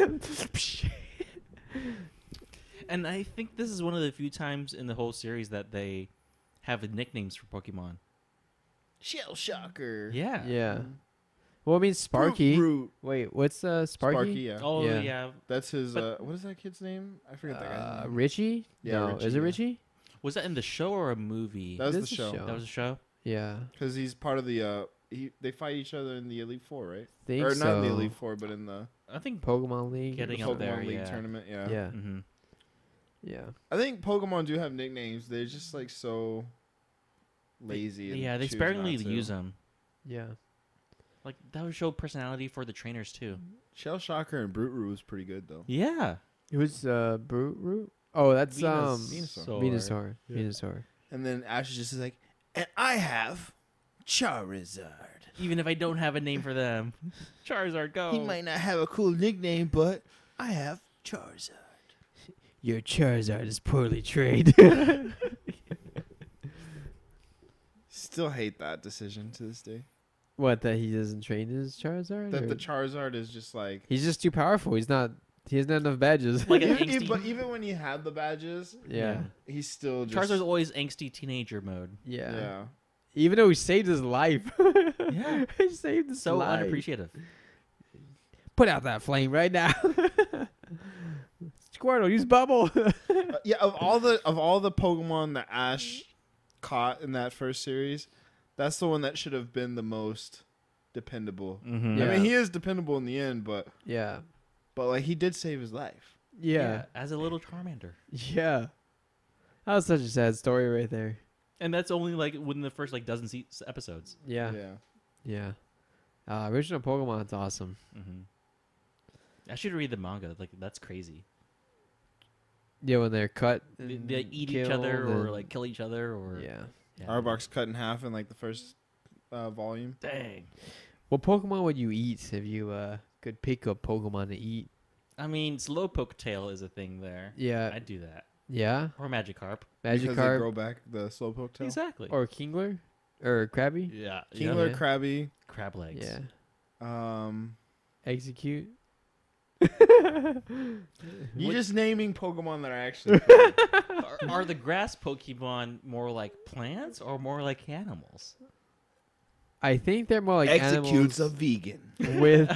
And I think this is one of the few times in the whole series that they have nicknames for Pokemon. Shell Shocker. Yeah. Yeah. Well, I mean Sparky. Root. Wait, what's Sparky? Sparky, yeah. Oh Yeah. yeah. That's his. But- What is that kid's name? I forget that guy's name. Richie? Yeah, no, Richie, is it yeah. Richie? Was that in the show or a movie? That was It the is a show. show. That was a show. Yeah. Because he's part of the. They fight each other in the Elite Four, right? Think Or so. not in the Elite Four, but in the I think. Pokemon League. Getting the up Pokemon there, League yeah. tournament. Yeah. Yeah. Mm-hmm. Yeah. I think Pokemon do have nicknames. They're just like so lazy. and Yeah, they choose sparingly not to. use them. Yeah. Like that would show personality for the trainers too. Shell Shocker and Brute Root was pretty good though. Yeah. Who's Brute Root? Oh, that's Venusaur. Venusaur. Yeah. Venusaur. And then Ash is just like, and I have Charizard. Even if I don't have a name for them, Charizard, go. He might not have a cool nickname, but I have Charizard. Your Charizard is poorly trained. Still hate that decision to this day. What, that he doesn't train his Charizard? That or- the Charizard is just like. He's just too powerful. He doesn't have enough badges. Like an Even, angsty. but even when he had the badges, yeah. he's still just. Charizard's always angsty teenager mode. Yeah. Yeah. Even though he saved his life. Yeah. He saved his So life. unappreciative. Put out that flame right now. Squirtle, use bubble. Yeah, of all the Pokemon that Ash caught in that first series, that's the one that should have been the most dependable. Mm-hmm. Yeah. I mean, he is dependable in the end, but yeah. like he did save his life. Yeah. As a little Charmander. Yeah. That was such a sad story right there. And that's only like within the first like dozen episodes. Yeah. Yeah. Original Pokemon's awesome. Mm-hmm. I should read the manga. Like that's crazy. Yeah, when they're cut. They and eat each other killed or and- like kill each other or Yeah. Yeah. Arbok's cut in half in like the first volume. Dang. What Pokemon would you eat if you could pick a Pokemon to eat? I mean, Slowpoke tail is a thing there. Yeah, I'd do that. yeah. Or Magikarp. Because they Magikarp grow back the Slowpoke tail. Exactly. or Kingler or Krabby. yeah. Kingler, Yeah. Krabby. Crab legs. Yeah. Execute. You just naming Pokemon that are actually. Are the grass Pokemon more like plants or more like animals? I think they're more like Executes a animals vegan. with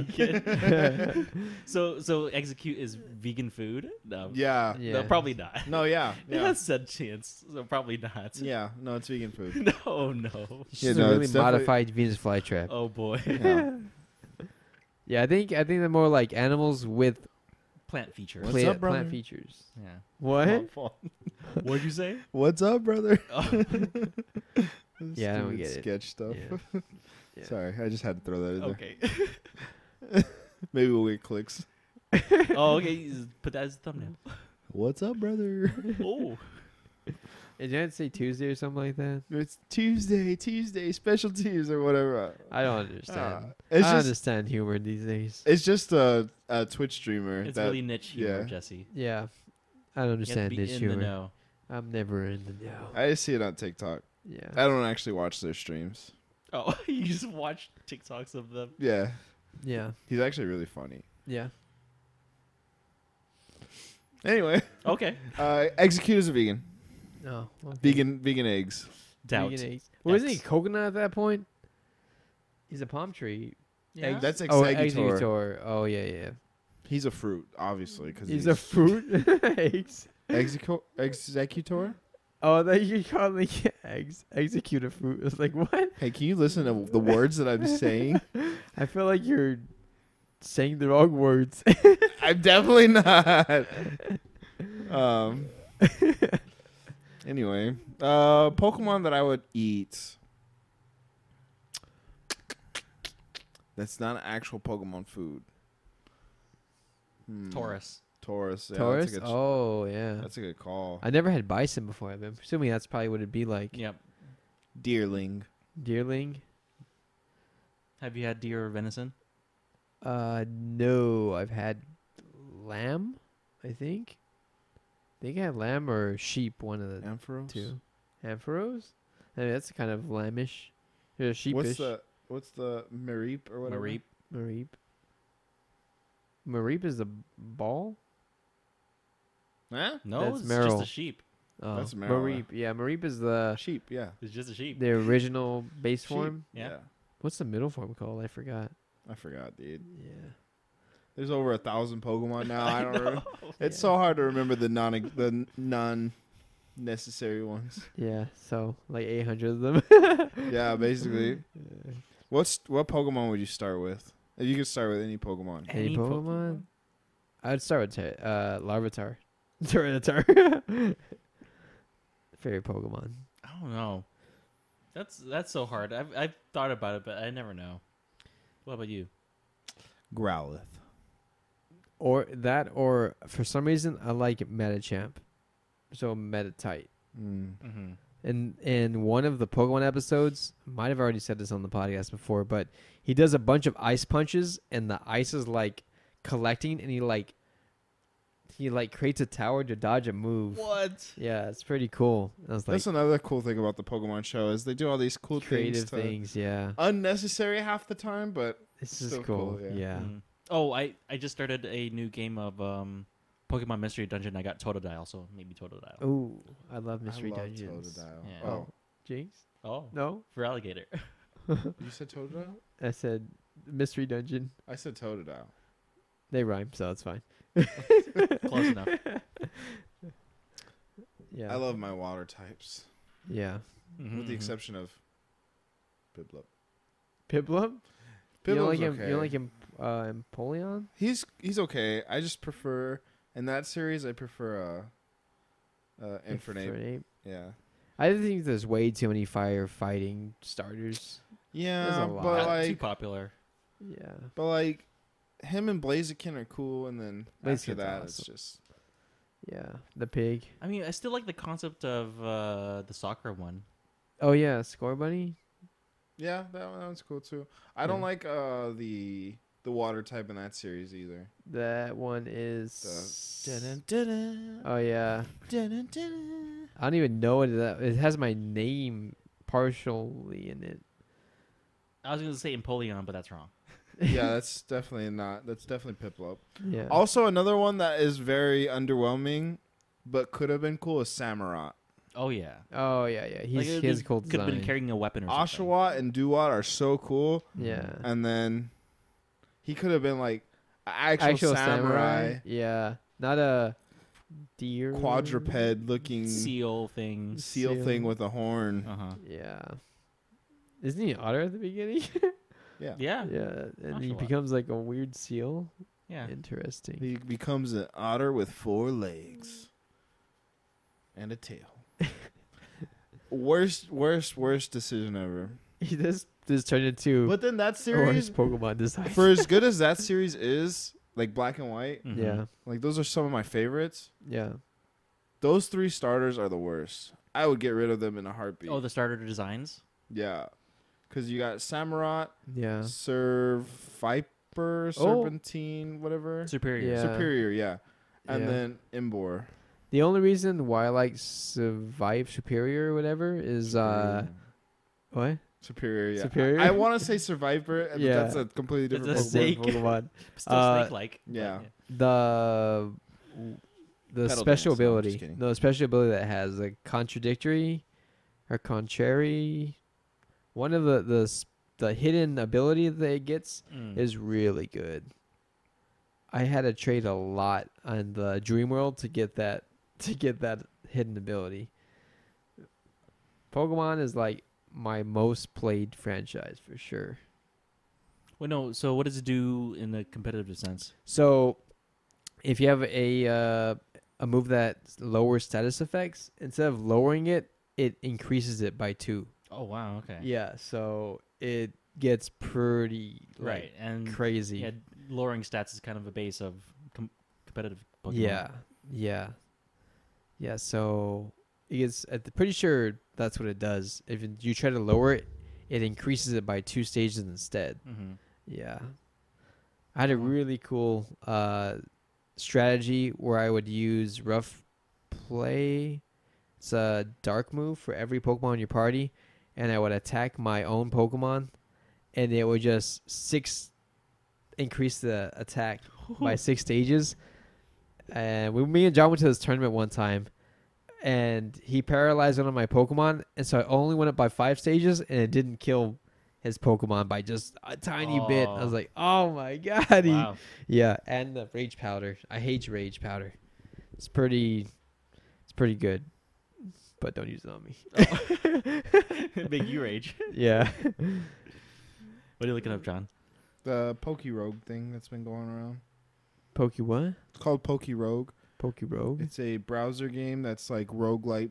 So Execute is vegan food? No. yeah. yeah. No, probably not. No, yeah. It Yeah. has sentience, so probably not. Yeah. No, it's vegan food. No, no. It's Yeah, just no, a really it's definitely- modified Venus flytrap. Oh boy. Yeah. Yeah, I think they're more like animals with Plant features. What's plant, up, brother? plant features. Yeah. What? What'd you say? What's up, brother? Yeah, I don't Stupid get it. sketch stuff. Yeah. Yeah. Sorry, I just had to throw that in there. Okay. Maybe we'll get clicks. Oh, okay. You put that as a thumbnail. What's up, brother? Oh. Did you say Tuesday or something like that? It's Tuesday, specialties or whatever. I don't understand. It's I don't just understand humor these days. it's just a Twitch streamer. It's that, really niche humor, yeah. Jesse. Yeah, I don't You have to understand be this in humor. the know. I'm never in the know. I just see it on TikTok. Yeah. I don't actually watch their streams. Oh, you just watch TikToks of them. Yeah, Yeah. he's actually really funny. Yeah. Anyway, Okay. Execute is a vegan. No. Okay. Vegan eggs. Doubt. Vegan eggs. Well, isn't he X. coconut at that point? He's a palm tree. Yeah. Eggs- That's Oh, Executor. executor. Oh, yeah, yeah. He's a fruit, obviously, because He's a fruit. Eggs. Executor. Oh, that you call me eggs. Execute a fruit. It's like, what? Hey, can you listen to the words that I'm saying? I feel like you're saying the wrong words. I'm definitely not. Anyway, Pokemon that I would eat. That's not an actual Pokemon food. Taurus. Taurus. Yeah, Taurus? That's a good, Oh, yeah. that's a good call. I never had bison before. I'm assuming that's probably what it'd be like. Yep. Deerling. Deerling? Have you had deer or venison? No. I've had lamb, I think. I think I had lamb or sheep, one of the Ampharos. two. Ampharos? I mean, that's kind of lambish. Or sheepish. What's the Mareep or whatever? Mareep. Mareep. Mareep is the ball? Huh? No, That's it's Meryl. just a sheep. Oh, That's Marrow. Mareep. Yeah, Mareep is the Sheep. Yeah. It's just a sheep. original base Sheep. form. Yeah. What's the middle form called? I forgot. I forgot, dude. Yeah. There's over 1,000 Pokemon now. I don't know. It's Yeah. so hard to remember the non necessary ones. Yeah, so like 800 of them. Yeah, basically. What Pokemon would you start with? If you could start with any Pokemon. Any Any Pokemon? I'd start with Larvitar. Tyranitar. Favorite Pokemon. I don't know. That's so hard. I've thought about it, but I never know. What about you? Growlithe. Or that, or for some reason, I like Metachamp. So Metatite. Mm-hmm. In one of the Pokemon episodes, might have already said this on the podcast before, but he does a bunch of ice punches, and the ice is like collecting, and he creates a tower to dodge a move. What? Yeah, it's pretty cool. I was like, That's another cool thing about the Pokemon show is they do all these cool creative things. things. Yeah, Unnecessary half the time, but this is still cool. cool, yeah. Yeah. Mhm. Oh, I just started a new game of Pokemon Mystery Dungeon. I got Totodile, so maybe Totodile. Ooh, I love Mystery I love Dungeons. Totodile. Yeah. Oh, Jinx? Oh, No, for alligator. you said Totodile? I said Mystery Dungeon. I said Totodile. They rhyme, so it's fine. Close enough. Yeah. I love my water types, Yeah. with the exception of Piplup. Piplup? You don't Piplup's like him? okay. You don't like him? Empoleon? He's okay. I just prefer in that series. I prefer Infernape. Infernape. Yeah. I think there's way too many firefighting starters. Yeah, a but lot. Not too like, popular. Yeah. him and Blaziken are cool, and then after Blaziken's that, it's awesome. just Yeah. The pig. I mean, I still like the concept of the soccer one. Oh yeah, Score Bunny. Yeah, that one's cool too. I don't Yeah. like the water type in that series either. That one is. Dun-dun-dun-dun. Oh yeah. Dun-dun-dun-dun. I don't even know what it has my name partially in it. I was going to say Empoleon, but that's wrong. Yeah, that's definitely not. That's definitely Piplup. Yeah. Also, another one that is very underwhelming, but could have been cool is Samurott. Oh yeah. Oh yeah. He has a cool Could have been design. carrying a weapon or something. Oshawott and Duat are so cool, Yeah. and then he could have been like an actual samurai, Yeah. Not a deer. quadruped looking Seal thing. seal seal. thing with a horn. Uh-huh. Yeah. Isn't he an otter at the beginning? Yeah. Yeah. yeah. And he Oshawott. becomes like a weird seal. Yeah. Interesting. He becomes an otter with 4 legs and a tail. worst decision ever. He this turned into But then that series, worst Pokemon design. for as good as that series is, like black and white, Mhm. Yeah. like those are some of my favorites. Yeah. Those 3 starters are the worst. I would get rid of them in a heartbeat. Oh, the starter designs. Yeah. Because you got Samurott, Yeah. Viper, Serpentine, whatever. Superior. Yeah. Superior, yeah. And Yeah. then Imbor. The only reason why I like Survive Superior or whatever is what? Superior, yeah. Superior? I want to say Survivor, but Yeah. that's a completely different That's a Pokemon. snake. Pokemon. Still snake-like. but yeah. The Pedal special dance, no, I'm just ability. kidding. No, the special ability that has like contradictory or contrary. One of the hidden ability that it gets Mm. is really good. I had to trade a lot on the Dream World to get that hidden ability. Pokemon is like my most played franchise for sure. Well, no. So, what does it do in the competitive sense? So, if you have a move that lowers status effects, instead of lowering it, it increases it by 2. Oh wow. Okay. Yeah, so it gets pretty Right. And crazy. yeah, lowering stats is kind of a base of competitive Pokemon. Yeah. So it gets. I'm pretty sure that's what it does. If you try to lower it, it increases it by 2 stages instead. Mm-hmm. Yeah. I had a really cool strategy where I would use Rough Play. It's a dark move for every Pokemon in your party, and I would attack my own Pokemon, and it would just increase the attack by 6 stages. And me and John went to this tournament one time, and he paralyzed one of my Pokemon, and so I only went up by 5 stages, and it didn't kill his Pokemon by just a tiny bit. I was Oh. like, oh my god. Wow. Yeah, and the Rage Powder. I hate Rage Powder. It's pretty good, but don't use it on me. Big you rage. Yeah. What are you looking up, John? The Pokerogue thing that's been going around. Poke what? It's called Pokerogue. Pokerogue? It's a browser game that's like roguelike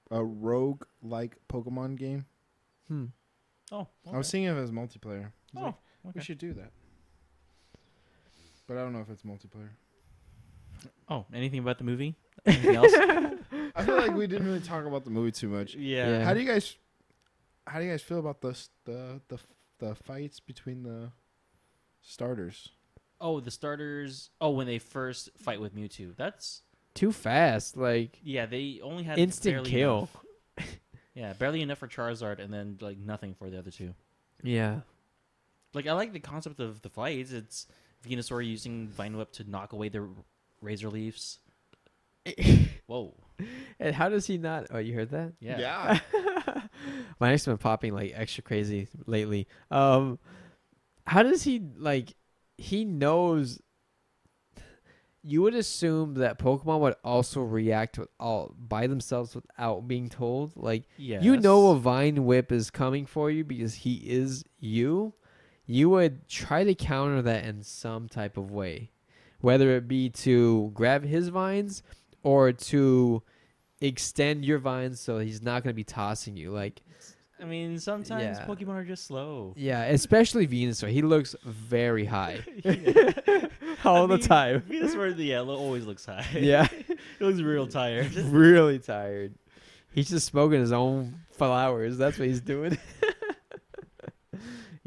Pokemon game. Oh. I was thinking of it as multiplayer. I was Oh, like, we okay. should do that. But I don't know if it's multiplayer. Oh, anything about the movie? Anything else? I feel like we didn't really talk about the movie too much. Yeah. How do you guys feel about the fights between the starters? Oh, the starters. Oh, when they first fight with Mewtwo. That's Too fast. Like, yeah. They only had instant barely kill. enough. Yeah, barely enough for Charizard, and then like nothing for the other 2. Yeah. Like I like the concept of the fights. It's Venusaur using Vine Whip to knock away the Razor Leafs. Whoa. And how does he not? Oh, you heard that? Yeah. My next been popping like extra crazy lately. How does he like? He knows. You would assume that Pokemon would also react by themselves without being told. Like, you know a Vine Whip is coming for you because he is you. You would try to counter that in some type of way, whether it be to grab his vines or to extend your vines so he's not going to be tossing you. Like, I mean, sometimes Yeah. Pokemon are just slow. yeah, especially Venusaur. He looks very high all the time. Venusaur, yeah, always looks high. Yeah, He looks real tired. really tired. He's just smoking his own flowers. That's what he's doing.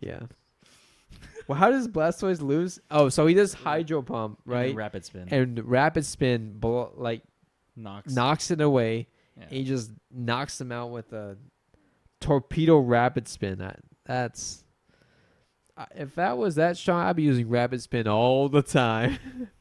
Yeah. Well, how does Blastoise lose? Oh, so he does Hydro Pump, And then right? rapid spin. And Rapid Spin, knocks it away. Yeah. And he just knocks him out with a Torpedo Rapid Spin. That's if that was that strong, I'd be using Rapid Spin all the time.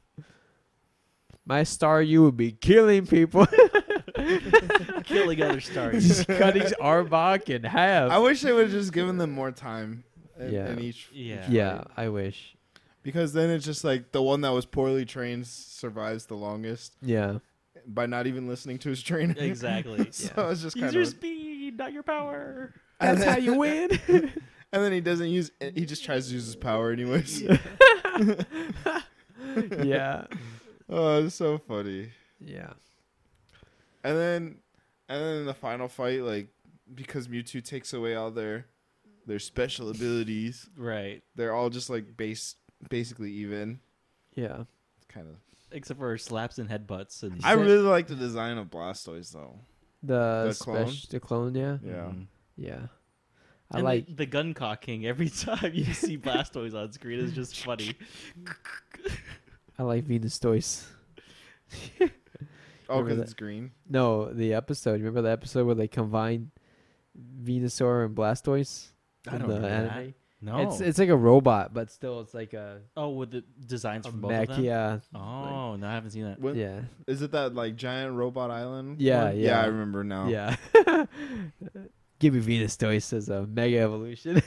My Staryu would be killing people, Killing other stars. just cutting Arbok in half. I wish they would have just given them more time. Yeah. In each. Yeah. Yeah, I wish. Because then it's just like the one that was poorly trained survives the longest Yeah. by not even listening to his trainer. Exactly. So Yeah. it's just Use kind your of. speed, not your power. That's how you win. And then he doesn't use. He just tries to use his power anyways. Yeah. Oh, it's so funny. Yeah. And then in the final fight, like because Mewtwo takes away all their special abilities, Right. they're all just like basically even. Yeah. Kind of. Except for slaps and headbutts. And I really like the design of Blastoise though. The clone? the clone, yeah. Yeah. Mhm. Yeah. I And like the gun cocking every time you see Blastoise on screen is just funny. I like Venustoise. Oh, Remember because that? it's green. No, the episode. You remember the episode where they combined Venusaur and Blastoise? I in don't the remember that. anime? No. It's like a robot, but still it's like a with the designs from both mech. of them? Yeah. Oh, no, I haven't seen that. What, Yeah. Is it that like giant robot island? Yeah, one? yeah. I remember now. Yeah. Give me Venustoise as a mega evolution.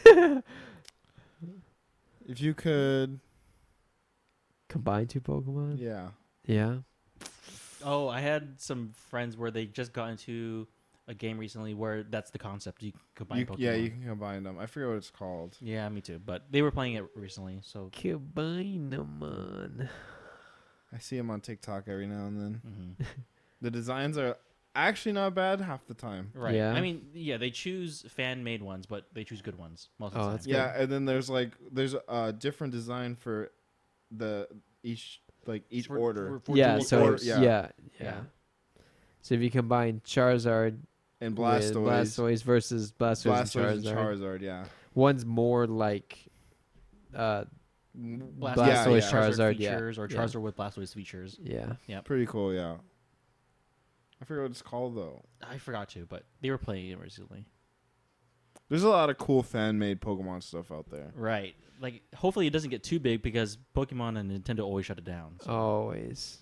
If you could, Combine two Pokemon? yeah. Yeah. Oh, I had some friends where they just got into a game recently where that's the concept. You combine Pokemon. Yeah, you can combine them. I forget what it's called. Yeah, me too. But they were playing it recently, so. Combine them on. I see them on TikTok every now and then. Mhm. The designs are actually not bad half the time. Right. Yeah. I mean, yeah, they choose fan-made ones, but they choose good ones most of Oh, the that's time. good. Yeah, and then there's a different design for each For- order. for Yeah, dual so cores. yeah. Yeah. So if you combine Charizard And with Blastoise, Blastoise versus Blastoise, Blastoise and and Charizard, Charizard, yeah. one's more like Blastoise, Blastoise, yeah. Charizard, yeah. features, or Yeah. Charizard with Blastoise features. yeah. Pretty cool, yeah. I forget what it's called though. I forgot to, but they were playing it recently. There's a lot of cool fan-made Pokemon stuff out there. Right. Like, hopefully it doesn't get too big because Pokemon and Nintendo always shut it down. So. Always.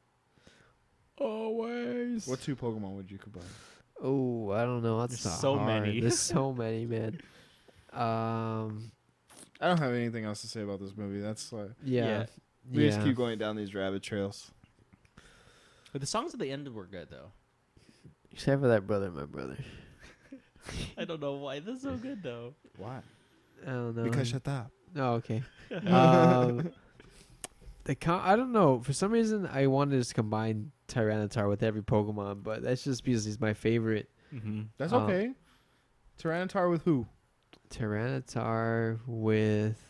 Always. What two Pokemon would you combine? Oh, I don't know. That's There's not so hard. many. There's so many, man. I don't have anything else to say about this movie. That's why Yeah. we just keep going down these rabbit trails. But the songs at the end were good, though. Except for that brother, my brother. I don't know why. That's so good, though. Why? I don't know. Because shut up. Oh, okay. I don't know. For some reason, I wanted to just combine Tyranitar with every Pokemon, but that's just because he's my favorite. Mm-hmm. That's Um, okay. Tyranitar with who? Tyranitar with.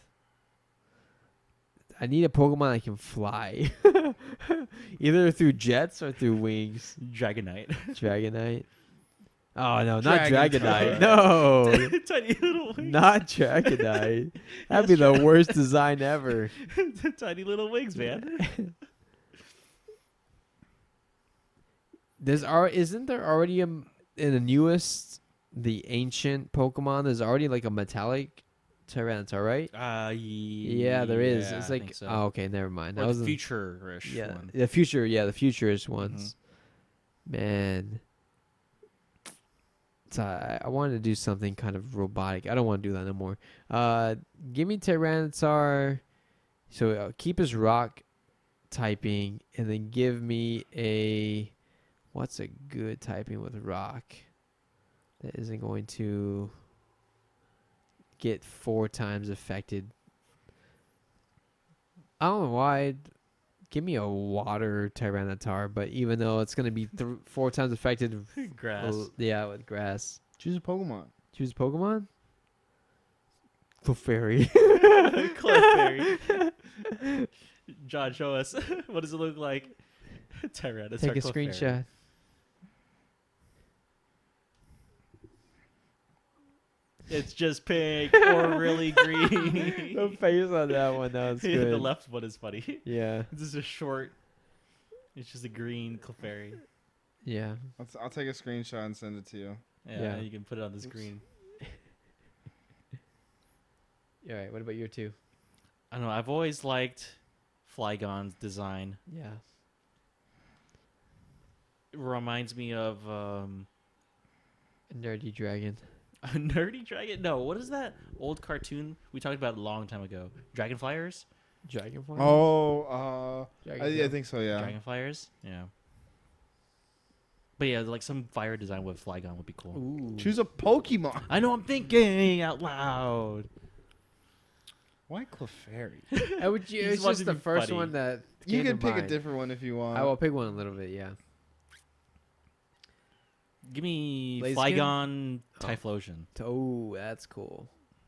I need a Pokemon that can fly, either through jets or through wings. Dragonite. Dragonite. Oh no, not Dragonite. Dragonite. No, Tiny little wings. not Dragonite. That'd be the worst design ever. Tiny little wings, man. Isn't there already in the newest, the ancient Pokemon? There's already like a metallic Tyranitar, right? Yeah, there is. yeah, It's I like think so. oh, okay, never mind. Or That was the future-ish yeah, one. the future. Yeah, the futurist ones. Man, so I wanted to do something kind of robotic. I don't want to do that no more. Give me Tyranitar. So keep his rock typing, and then give me a. What's a good typing with rock that isn't going to get 4 times affected? I don't know why. Give me a water Tyranitar, but even though it's going to be 4 times affected, Grass. yeah, with grass. Choose a Pokemon. Choose Pokemon? Clefairy. Clefairy. John, show us. What does it look like? Tyranitar Take a Clefairy. screenshot. It's just pink or really green. The face on that one, that was good. The left one is funny. Yeah, This is a short. It's just a green Clefairy. yeah. I'll take a screenshot and send it to you. Yeah, Yeah. you can put it on the screen. All right. What about your two? I don't know. I've always liked Flygon's design. Yeah. It reminds me of Nerdy Dragon. a Nerdy Dragon. No, what is that old cartoon we talked about a long time ago? Dragonflyers? Dragonfly. Oh, Dragonfly. I think so. Yeah. Dragonflyers? Yeah. But yeah, like some fire design with Flygon would be cool. Ooh. Choose a Pokemon. I know I'm thinking out loud. Why Clefairy? I would. He's It's wanting just to the be first funny. one that You came can to pick a mind. different one if you want. I will pick one a little bit. Yeah. Give me Blaziken? Flygon Oh. Typhlosion. Oh, that's cool.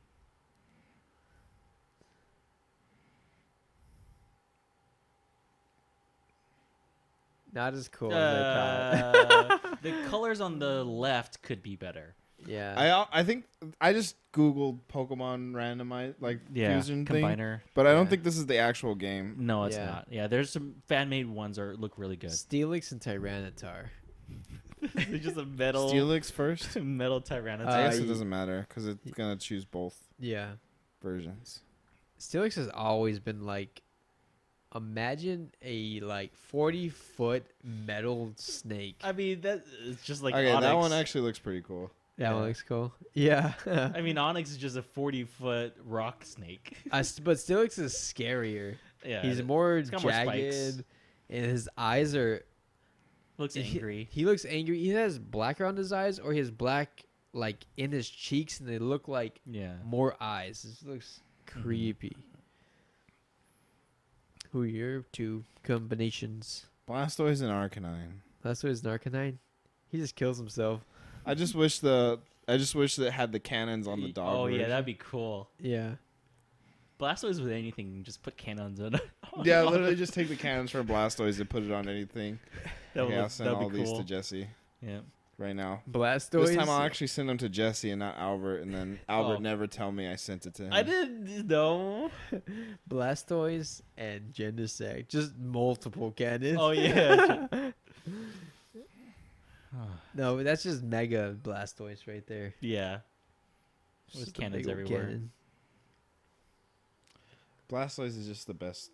Not as cool as I thought. The colors on the left could be better. Yeah. I think I just googled Pokemon randomize fusion thing, combiner. but I don't Yeah. think this is the actual game. No, it's Yeah. not. Yeah, there's some fan made ones that look really good. Steelix and Tyranitar. It's just a metal Steelix first. metal Tyranitar. I guess ye- it doesn't matter because it's gonna choose both Yeah. versions. Steelix has always been like, imagine a like 40-foot metal snake. I mean, that it's just like Okay, that Onyx. one actually looks pretty cool. That one yeah. looks cool. Yeah. I mean, Onyx is just a 40-foot rock snake. But Steelix is scarier. Yeah, He's more got more jagged, spikes. and his eyes are. looks angry. He looks angry. He has black around his eyes, or he has black like in his cheeks, and they look like Yeah. more eyes. This looks creepy. Who are your two combinations? Blastoise and Arcanine. That's what his Narcanine. He just kills himself. I just wish that it had the cannons on the dog. Oh yeah, version. that'd be cool. Yeah. Blastoise with anything, just put cannons on it. Yeah, literally just take the cannons from Blastoise and put it on anything. That would Yeah, I'll look- send that'd all be these cool. to Jesse Yeah. right now. Blastoise. This time I'll actually send them to Jesse and not Albert, and then Albert Oh. never tell me I sent it to him. I didn't know. Blastoise and Genesect. Just multiple cannons. Oh yeah. No, but that's just Mega Blastoise right there. Yeah. Just With a cannons big old everywhere. cannon. Blastoise is just the best.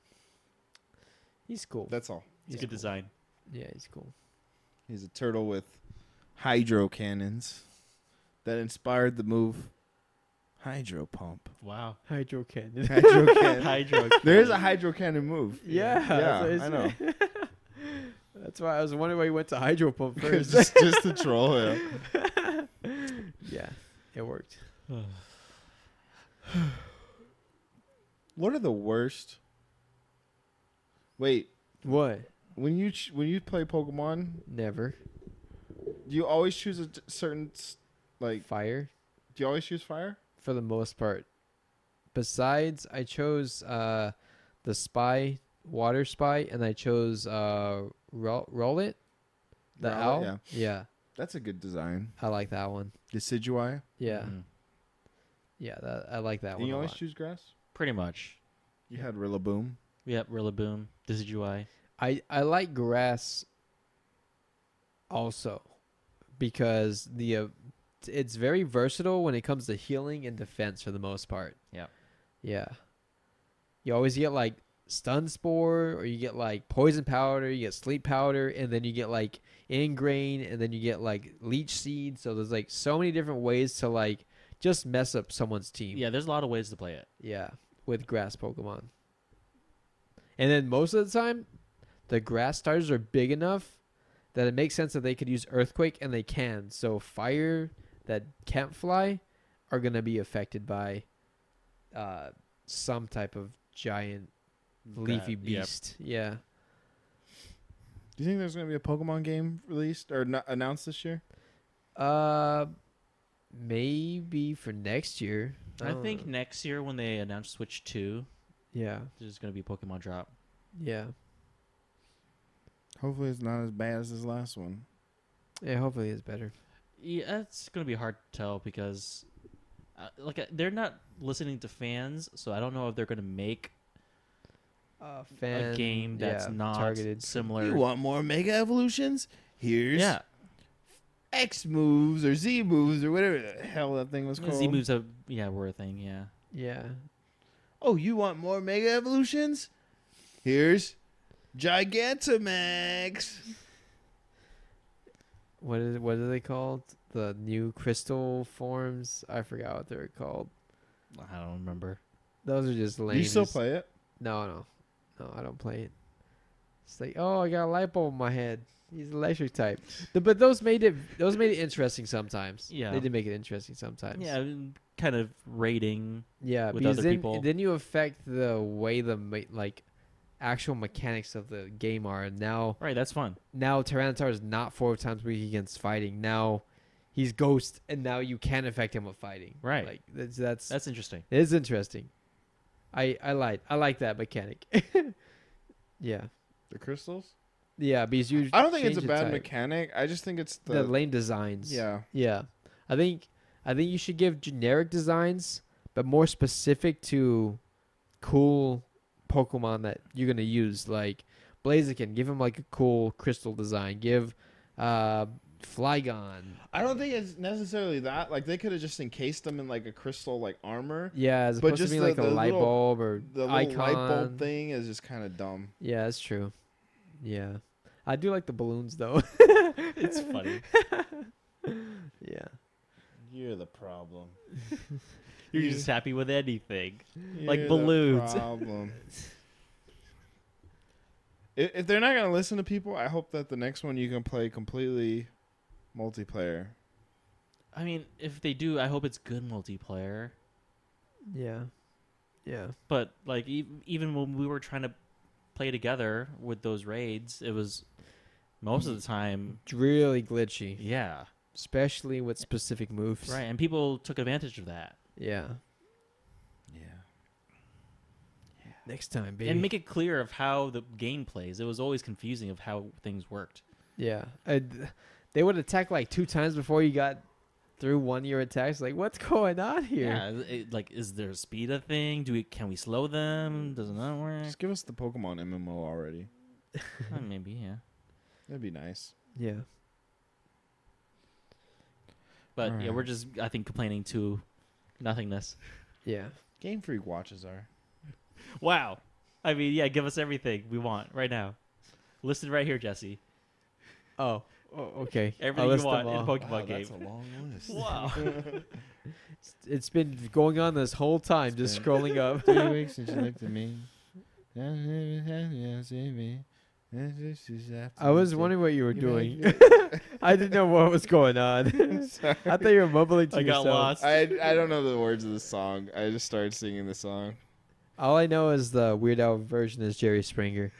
He's cool. That's all. It's He's good cool. design. Yeah, he's cool. He's a turtle with hydro cannons that inspired the move Hydro Pump. Wow. Hydro cannon. Hydro cannon. Hydro. There is a hydro cannon move. Yeah, Yeah, that's I what know. said. That's why I was wondering why you went to Hydro Pump first. just to troll him. Yeah, it worked. What are the worst? Wait, What? when you play Pokemon, Never. do you always choose a certain like? Fire Do you always choose fire? for the most part. Besides, I chose the spy, water spy, and I chose roll it. The Rowlet, owl. yeah. Yeah, That's a good design. I like that one. Decidueye. Yeah, Mhm. yeah, I like that Do one. you a always lot. choose grass? Pretty much. You had Rillaboom. Yep. Rillaboom. Decidueye. I like grass also because it's very versatile when it comes to healing and defense for the most part. Yep. Yeah. You always get like stun spore, or you get like poison powder, you get sleep powder, and then you get like ingrain, and then you get like leech seed. So there's like so many different ways to like just mess up someone's team. Yeah. There's a lot of ways to play it. Yeah, with grass Pokemon. And then most of the time, the grass starters are big enough that it makes sense that they could use Earthquake, and they can. So fire that can't fly are going to be affected by some type of giant leafy Yep. beast. Yeah. Do you think there's going to be a Pokemon game released or announced this year? Maybe for next year. I don't think know. next year when they announce Switch 2, Yeah. there's going to be a Pokemon drop. Yeah. Hopefully, it's not as bad as this last one. Yeah. Hopefully it's better. Yeah, it's going to be hard to tell because they're not listening to fans, so I don't know if they're gonna make Fan, a game that's yeah, not targeted. similar. You want more Mega Evolutions? Here's Yeah, X moves or Z moves or whatever the hell that thing was called. Z moves were a thing. Yeah, Yeah. Oh, you want more Mega Evolutions? Here's Gigantamax. What are they called? The new crystal forms? I forgot what they're called. I don't remember. Those are just lame. Do you still Just- play it? No, I don't play it. It's like, oh, I got a light bulb in my head. He's electric type. But those made it interesting sometimes. Yeah. They did make it interesting sometimes. Yeah, kind of rating. Yeah, with because other then, people. then you affect the way like actual mechanics of the game are. And now Right, that's fun. Tyranitar is not 4 times weak against fighting. Now he's Ghost, and now you can affect him with fighting. Right. Like that's interesting. it is interesting. I like that mechanic. Yeah. The crystals? Yeah, because you I don't think it's a change the bad type. mechanic. I just think it's The lame designs. yeah. Yeah. I think you should give generic designs, but more specific to cool Pokemon that you're gonna use. Like Blaziken, give him like a cool crystal design. Give Flygon. I don't think it's necessarily that. Like they could have just encased them in like a crystal like armor. Yeah, as But opposed to just being like a the light little- bulb or The little icon. light bulb thing is just kind of dumb. Yeah, that's true. Yeah. I do like the balloons though. It's funny. Yeah. You're the problem. You're just happy with anything. Like You're balloons. The problem. If they're not gonna listen to people, I hope that the next one you can play completely multiplayer. I mean, if they do, I hope it's good multiplayer. Yeah. Yeah. But like even when we were trying to play together with those raids, it was most of the time, Really glitchy. yeah, Especially with specific moves. right. And people took advantage of that. Yeah. Yeah. Next time, baby. And make it clear of how the game plays. It was always confusing of how things worked. Yeah. They would attack like 2 times before you got through one of your attacks. Like, what's going on here? Yeah, like is there a speed a thing? Can we slow them? Doesn't that work? Just give us the Pokemon MMO already. Maybe, yeah. That'd be nice. Yeah. But yeah, Alright. we're just I think complaining to nothingness. Yeah. Game Freak watches are. Wow. I mean, yeah, give us everything we want right now. Listed right here, Jesse. Oh, okay. Everything I'll you list want them in all. Pokemon game. That's a long list. Wow. It's been going on this whole time, just been- scrolling up. 3 weeks since you looked at me. I was wondering what you were doing. I didn't know what was going on. I thought you were mumbling to I got yourself. lost. I don't know the words of the song. I just started singing the song. All I know is the Weird Al version is Jerry Springer.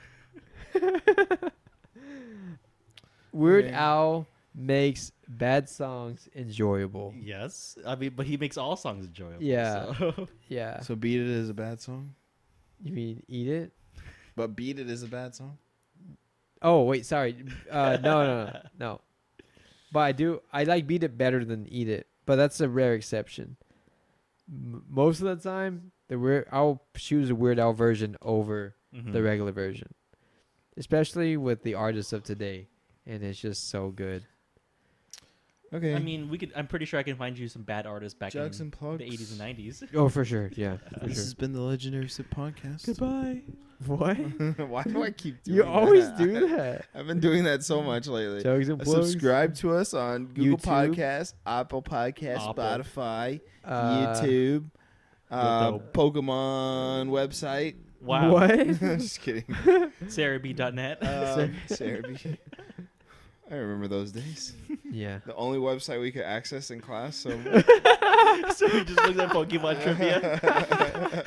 Weird Okay. Al makes bad songs enjoyable. Yes. I mean, but he makes all songs enjoyable. Yeah. so. Yeah. So Beat It is a bad song? You mean Eat It? But Beat It is a bad song? Oh, wait, sorry. No. But I like Beat It better than Eat It, but that's a rare exception. Most of the time, I'll choose a Weird Al version over Mhm. the regular version, especially with the artists of today, and it's just so good. Okay. I mean, I'm pretty sure I can find you some bad artists back Jugs in and plugs. the 80s and 90s. Oh, for sure, yeah, for This sure. has been the Legendary Sip Podcast. Goodbye. What? Why do I keep doing You always that? do that. I've been doing that so much lately. Jugs and plugs. Subscribe to us on Google YouTube. Podcasts, Apple Podcasts, Apple. Spotify, Uh, YouTube, YouTube. Pokemon website. Wow. What? Just kidding. SarahB.net. Sarah B. I remember those days. Yeah. The only website we could access in class. So So we just looked at Pokemon trivia.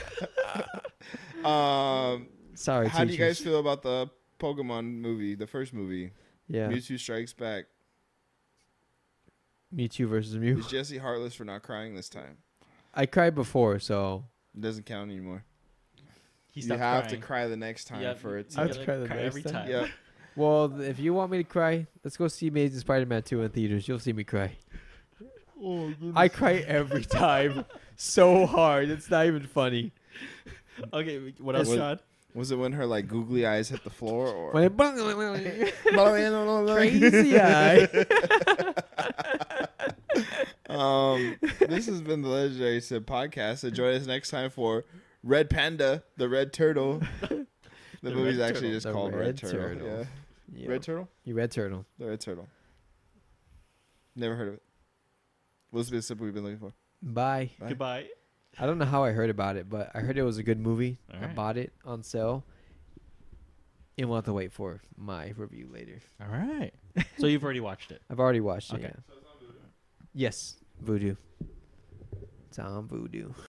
Sorry. How do you guys teachers. feel about the Pokemon movie, the first movie, Yeah. Mewtwo Strikes Back? Mewtwo versus Mew. Is Jesse heartless for not crying this time? I cried before, so It doesn't count anymore. He You stopped have crying. to cry the next time Yeah, for it you I have to. to gotta cry the next every time. time. Yep. well, if you want me to cry, let's go see Amazing Spider-Man 2 in theaters. You'll see me cry. I cry every time so hard. It's not even funny. Okay, what else, What- Sean? Was it when her like googly eyes hit the floor, or When it crazy eye. This has been the Legendary Sid podcast. And join us next time for Red Panda, the Red Turtle. The movie's Red actually Turtle. just The called Red Red Turtle. Turtle. Yeah. Yeah. Red Turtle? You red turtle. The Red Turtle. Never heard of it. What's the simple we've been looking for? Bye. Bye. Goodbye. I don't know how I heard about it, but I heard it was a good movie. All I right. bought it on sale. And we'll have to wait for my review later. All right. So you've already watched it. I've already watched it. Okay. Yeah. Yes, Voodoo. It's on Voodoo.